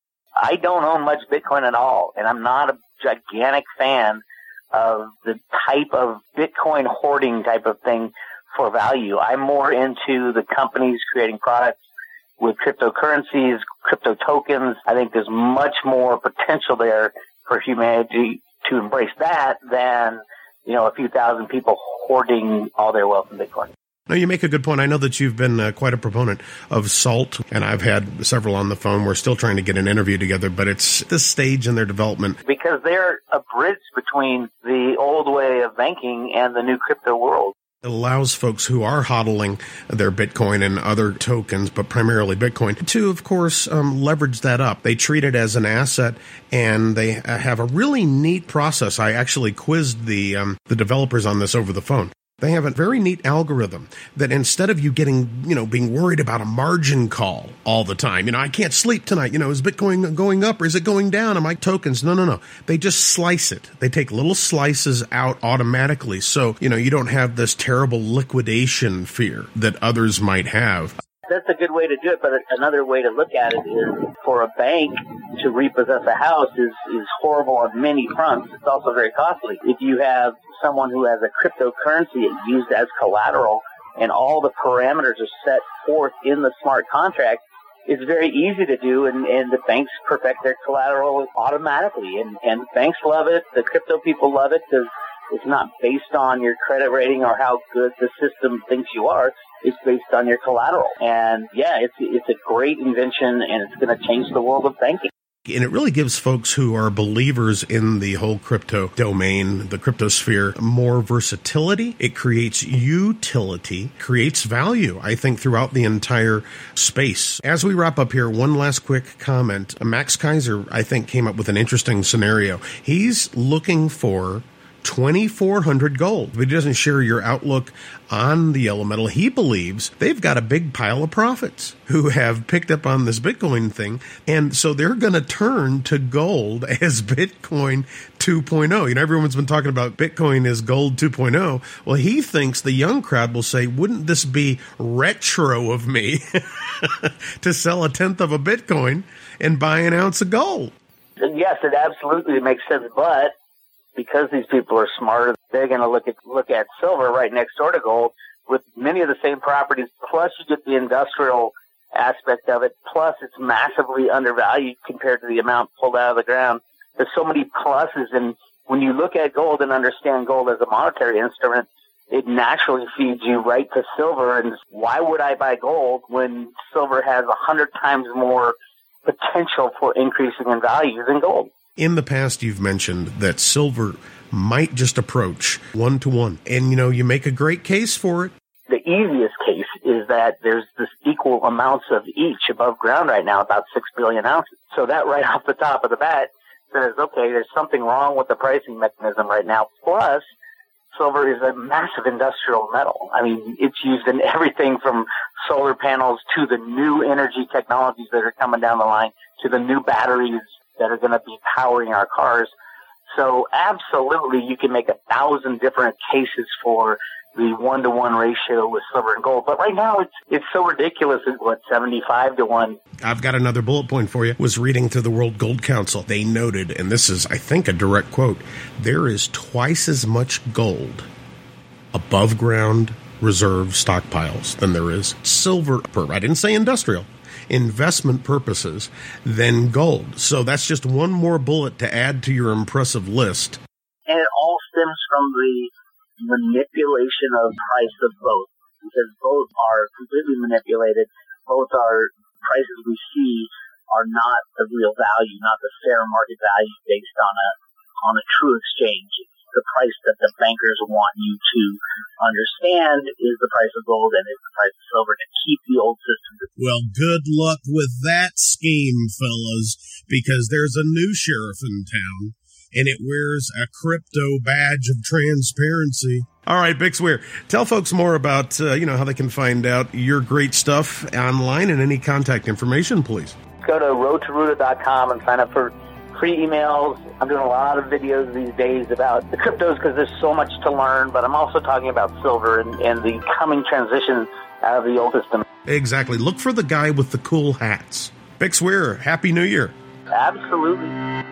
I don't own much Bitcoin at all, and I'm not a gigantic fan of the type of Bitcoin hoarding type of thing for value. I'm more into the companies creating products with cryptocurrencies, crypto tokens. I think there's much more potential there for humanity to embrace that than, you know, a few thousand people hoarding all their wealth in Bitcoin. No, you make a good point. I know that you've been uh, quite a proponent of SALT, and I've had several on the phone. We're still trying to get an interview together, but it's this stage in their development. Because they're a bridge between the old way of banking and the new crypto world. It allows folks who are hodling their Bitcoin and other tokens, but primarily Bitcoin, to, of course, um, leverage that up. They treat it as an asset, and they have a really neat process. I actually quizzed the um, the developers on this over the phone. They have a very neat algorithm that instead of you getting, you know, being worried about a margin call all the time, you know, I can't sleep tonight, you know, is Bitcoin going up or is it going down? Am I tokens? No, no, no. They just slice it. They take little slices out automatically. So, you know, you don't have this terrible liquidation fear that others might have. That's a good way to do it, but another way to look at it is for a bank to repossess a house is, is horrible on many fronts. It's also very costly. If you have someone who has a cryptocurrency used as collateral and all the parameters are set forth in the smart contract, it's very easy to do, and, and the banks perfect their collateral automatically. And, and banks love it. The crypto people love it because it's not based on your credit rating or how good the system thinks you are. It's based on your collateral. And yeah, it's it's a great invention, and it's going to change the world of banking. And it really gives folks who are believers in the whole crypto domain, the cryptosphere, more versatility. It creates utility, creates value, I think, throughout the entire space. As we wrap up here, one last quick comment. Max Kaiser, I think, came up with an interesting scenario. He's looking for twenty-four hundred gold. But he doesn't share your outlook on the elemental. He believes they've got a big pile of prophets who have picked up on this Bitcoin thing. And so they're going to turn to gold as Bitcoin two point oh. You know, everyone's been talking about Bitcoin as gold two point oh. Well, he thinks the young crowd will say, wouldn't this be retro of me to sell a tenth of a Bitcoin and buy an ounce of gold? Yes, it absolutely makes sense. But because these people are smarter, they're going to look at look at silver right next door to gold with many of the same properties. Plus, you get the industrial aspect of it. Plus, it's massively undervalued compared to the amount pulled out of the ground. There's so many pluses, and when you look at gold and understand gold as a monetary instrument, it naturally feeds you right to silver. And why would I buy gold when silver has a hundred times more potential for increasing in value than gold? In the past, you've mentioned that silver might just approach one to one. And, you know, you make a great case for it. The easiest case is that there's this equal amounts of each above ground right now, about six billion ounces. So that right off the top of the bat says, okay, there's something wrong with the pricing mechanism right now. Plus, silver is a massive industrial metal. I mean, it's used in everything from solar panels to the new energy technologies that are coming down the line to the new batteries that are going to be powering our cars. So absolutely, you can make a thousand different cases for the one-to-one ratio with silver and gold. But right now, it's it's so ridiculous. It's, what, seventy-five to one? I've got another bullet point for you. Was reading through the World Gold Council. They noted, and this is, I think, a direct quote, there is twice as much gold above ground reserve stockpiles than there is silver. Per, I didn't say industrial. Investment purposes than gold. So that's just one more bullet to add to your impressive list. And it all stems from the manipulation of price of both, because both are completely manipulated. Both are prices we see are not the real value, not the fair market value based on a on a true exchange. The price that the bankers want you to understand is the price of gold and is the price of silver to keep the old system. Well, good luck with that scheme, fellas, because there's a new sheriff in town, and it wears a crypto badge of transparency. All right, Bix Weir, tell folks more about, uh, you know, how they can find out your great stuff online and any contact information, please. Go to road to ruta dot com and sign up for free emails. I'm doing a lot of videos these days about the cryptos because there's so much to learn, but I'm also talking about silver and, and the coming transition out of the old system. Exactly. Look for the guy with the cool hats. Bix Weir, Happy New Year. Absolutely.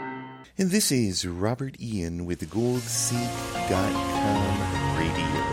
And this is Robert Ian with gold seek dot com Radio.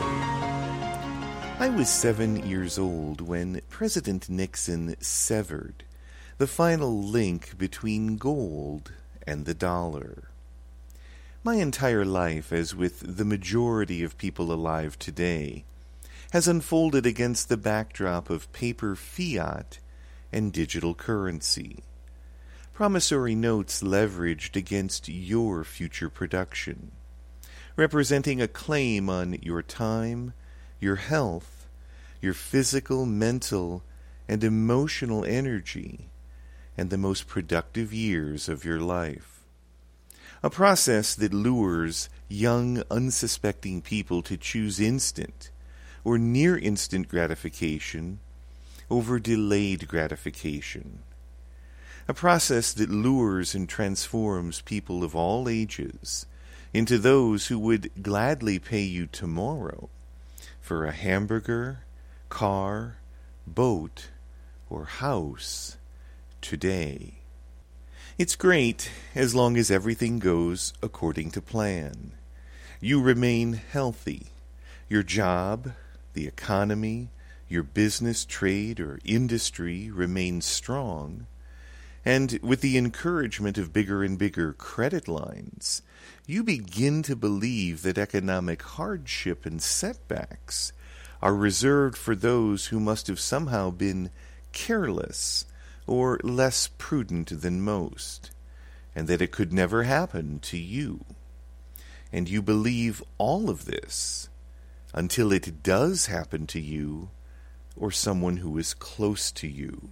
I was seven years old when President Nixon severed the final link between gold and the dollar. My entire life, as with the majority of people alive today, has unfolded against the backdrop of paper fiat and digital currency. Promissory notes leveraged against your future production, representing a claim on your time, your health, your physical, mental, and emotional energy, and the most productive years of your life. A process that lures young, unsuspecting people to choose instant or near-instant gratification over delayed gratification. A process that lures and transforms people of all ages into those who would gladly pay you tomorrow for a hamburger, car, boat, or house today. It's great as long as everything goes according to plan. You remain healthy. Your job, the economy, your business, trade, or industry remains strong. And with the encouragement of bigger and bigger credit lines, you begin to believe that economic hardship and setbacks are reserved for those who must have somehow been careless or less prudent than most. and that it could never happen to you. And you believe all of this until it does happen to you or someone who is close to you.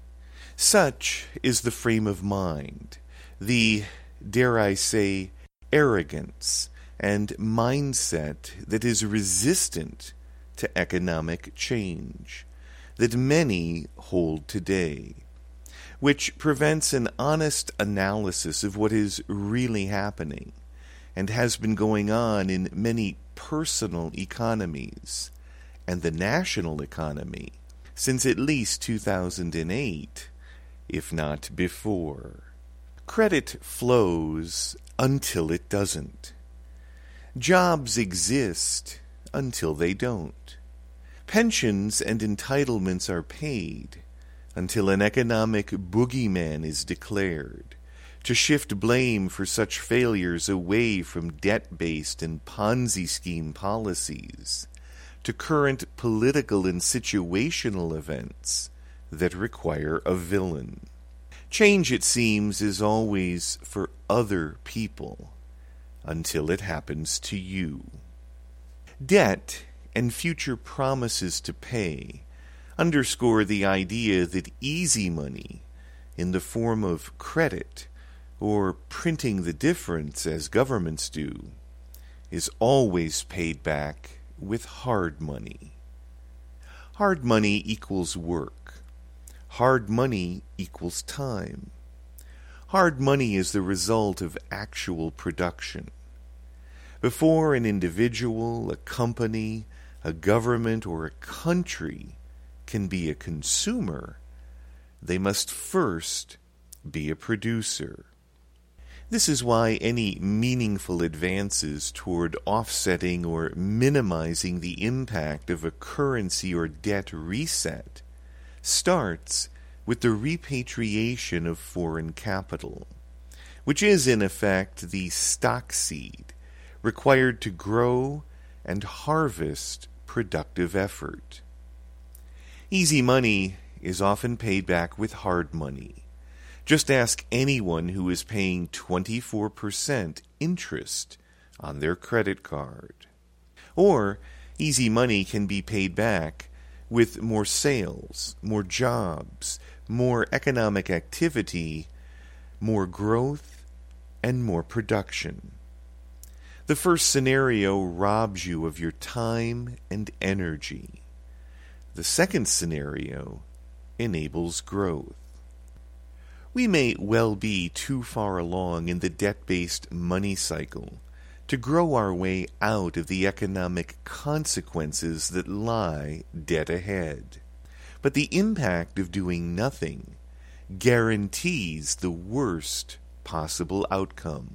Such is the frame of mind, the, dare I say, arrogance and mindset that is resistant to economic change, that many hold today, which prevents an honest analysis of what is really happening and has been going on in many personal economies and the national economy since at least two thousand eight, if not before. Credit flows until it doesn't. Jobs exist until they don't. Pensions and entitlements are paid until an economic boogeyman is declared, to shift blame for such failures away from debt-based and Ponzi scheme policies to current political and situational events that require a villain. Change, it seems, is always for other people until it happens to you. Debt and future promises to pay underscore the idea that easy money, in the form of credit or printing the difference as governments do, is always paid back with hard money. Hard money equals work. Hard money equals time. Hard money is the result of actual production. Before an individual, a company, a government, or a country can be a consumer, they must first be a producer. This is why any meaningful advances toward offsetting or minimizing the impact of a currency or debt reset starts with the repatriation of foreign capital, which is in effect the stock seed required to grow and harvest productive effort. Easy money is often paid back with hard money. Just ask anyone who is paying twenty-four percent interest on their credit card. Or easy money can be paid back with more sales, more jobs, more economic activity, more growth, and more production. The first scenario robs you of your time and energy. The second scenario enables growth. We may well be too far along in the debt-based money cycle to grow our way out of the economic consequences that lie dead ahead. But the impact of doing nothing guarantees the worst possible outcome.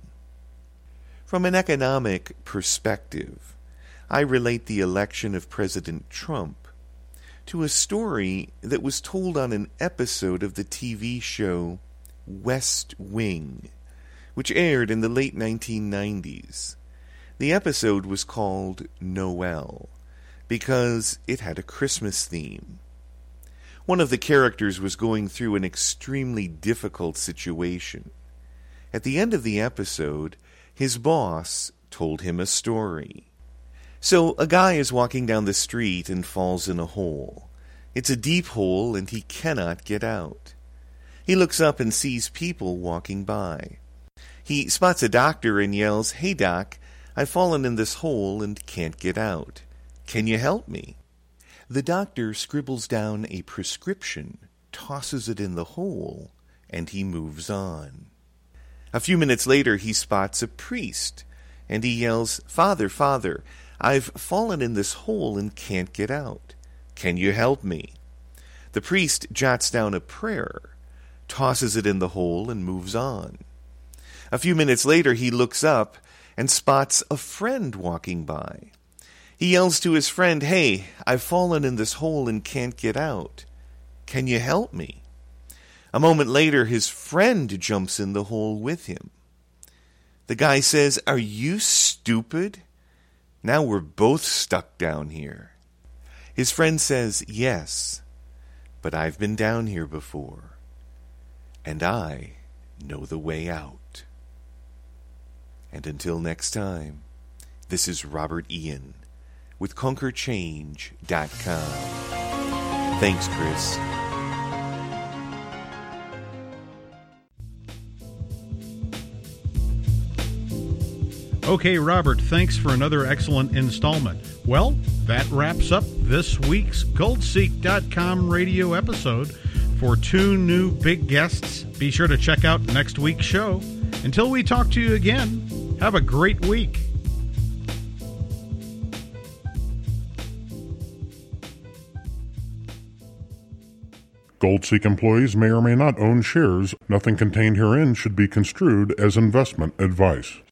From an economic perspective, I relate the election of President Trump to a story that was told on an episode of the T V show West Wing, which aired in the late nineteen nineties. The episode was called Noel because it had a Christmas theme. One of the characters was going through an extremely difficult situation. At the end of the episode, his boss told him a story. So a guy is walking down the street and falls in a hole. It's a deep hole and he cannot get out. He looks up and sees people walking by. He spots a doctor and yells, "Hey doc, I've fallen in this hole and can't get out. Can you help me?" The doctor scribbles down a prescription, tosses it in the hole, and he moves on. A few minutes later he spots a priest, and he yells, "Father, Father, I've fallen in this hole and can't get out. Can you help me?" The priest jots down a prayer, tosses it in the hole, and moves on. A few minutes later he looks up and spots a friend walking by. He yells to his friend, "Hey, I've fallen in this hole and can't get out. Can you help me?" A moment later, his friend jumps in the hole with him. The guy says, "Are you stupid? Now we're both stuck down here." His friend says, "Yes, but I've been down here before, and I know the way out." And until next time, this is Robert Ian with Conquer Change dot com. Thanks, Chris. Okay, Robert, thanks for another excellent installment. Well, that wraps up this week's Gold Seek dot com radio episode. For two new big guests, be sure to check out next week's show. Until we talk to you again, have a great week. GoldSeek employees may or may not own shares. Nothing contained herein should be construed as investment advice.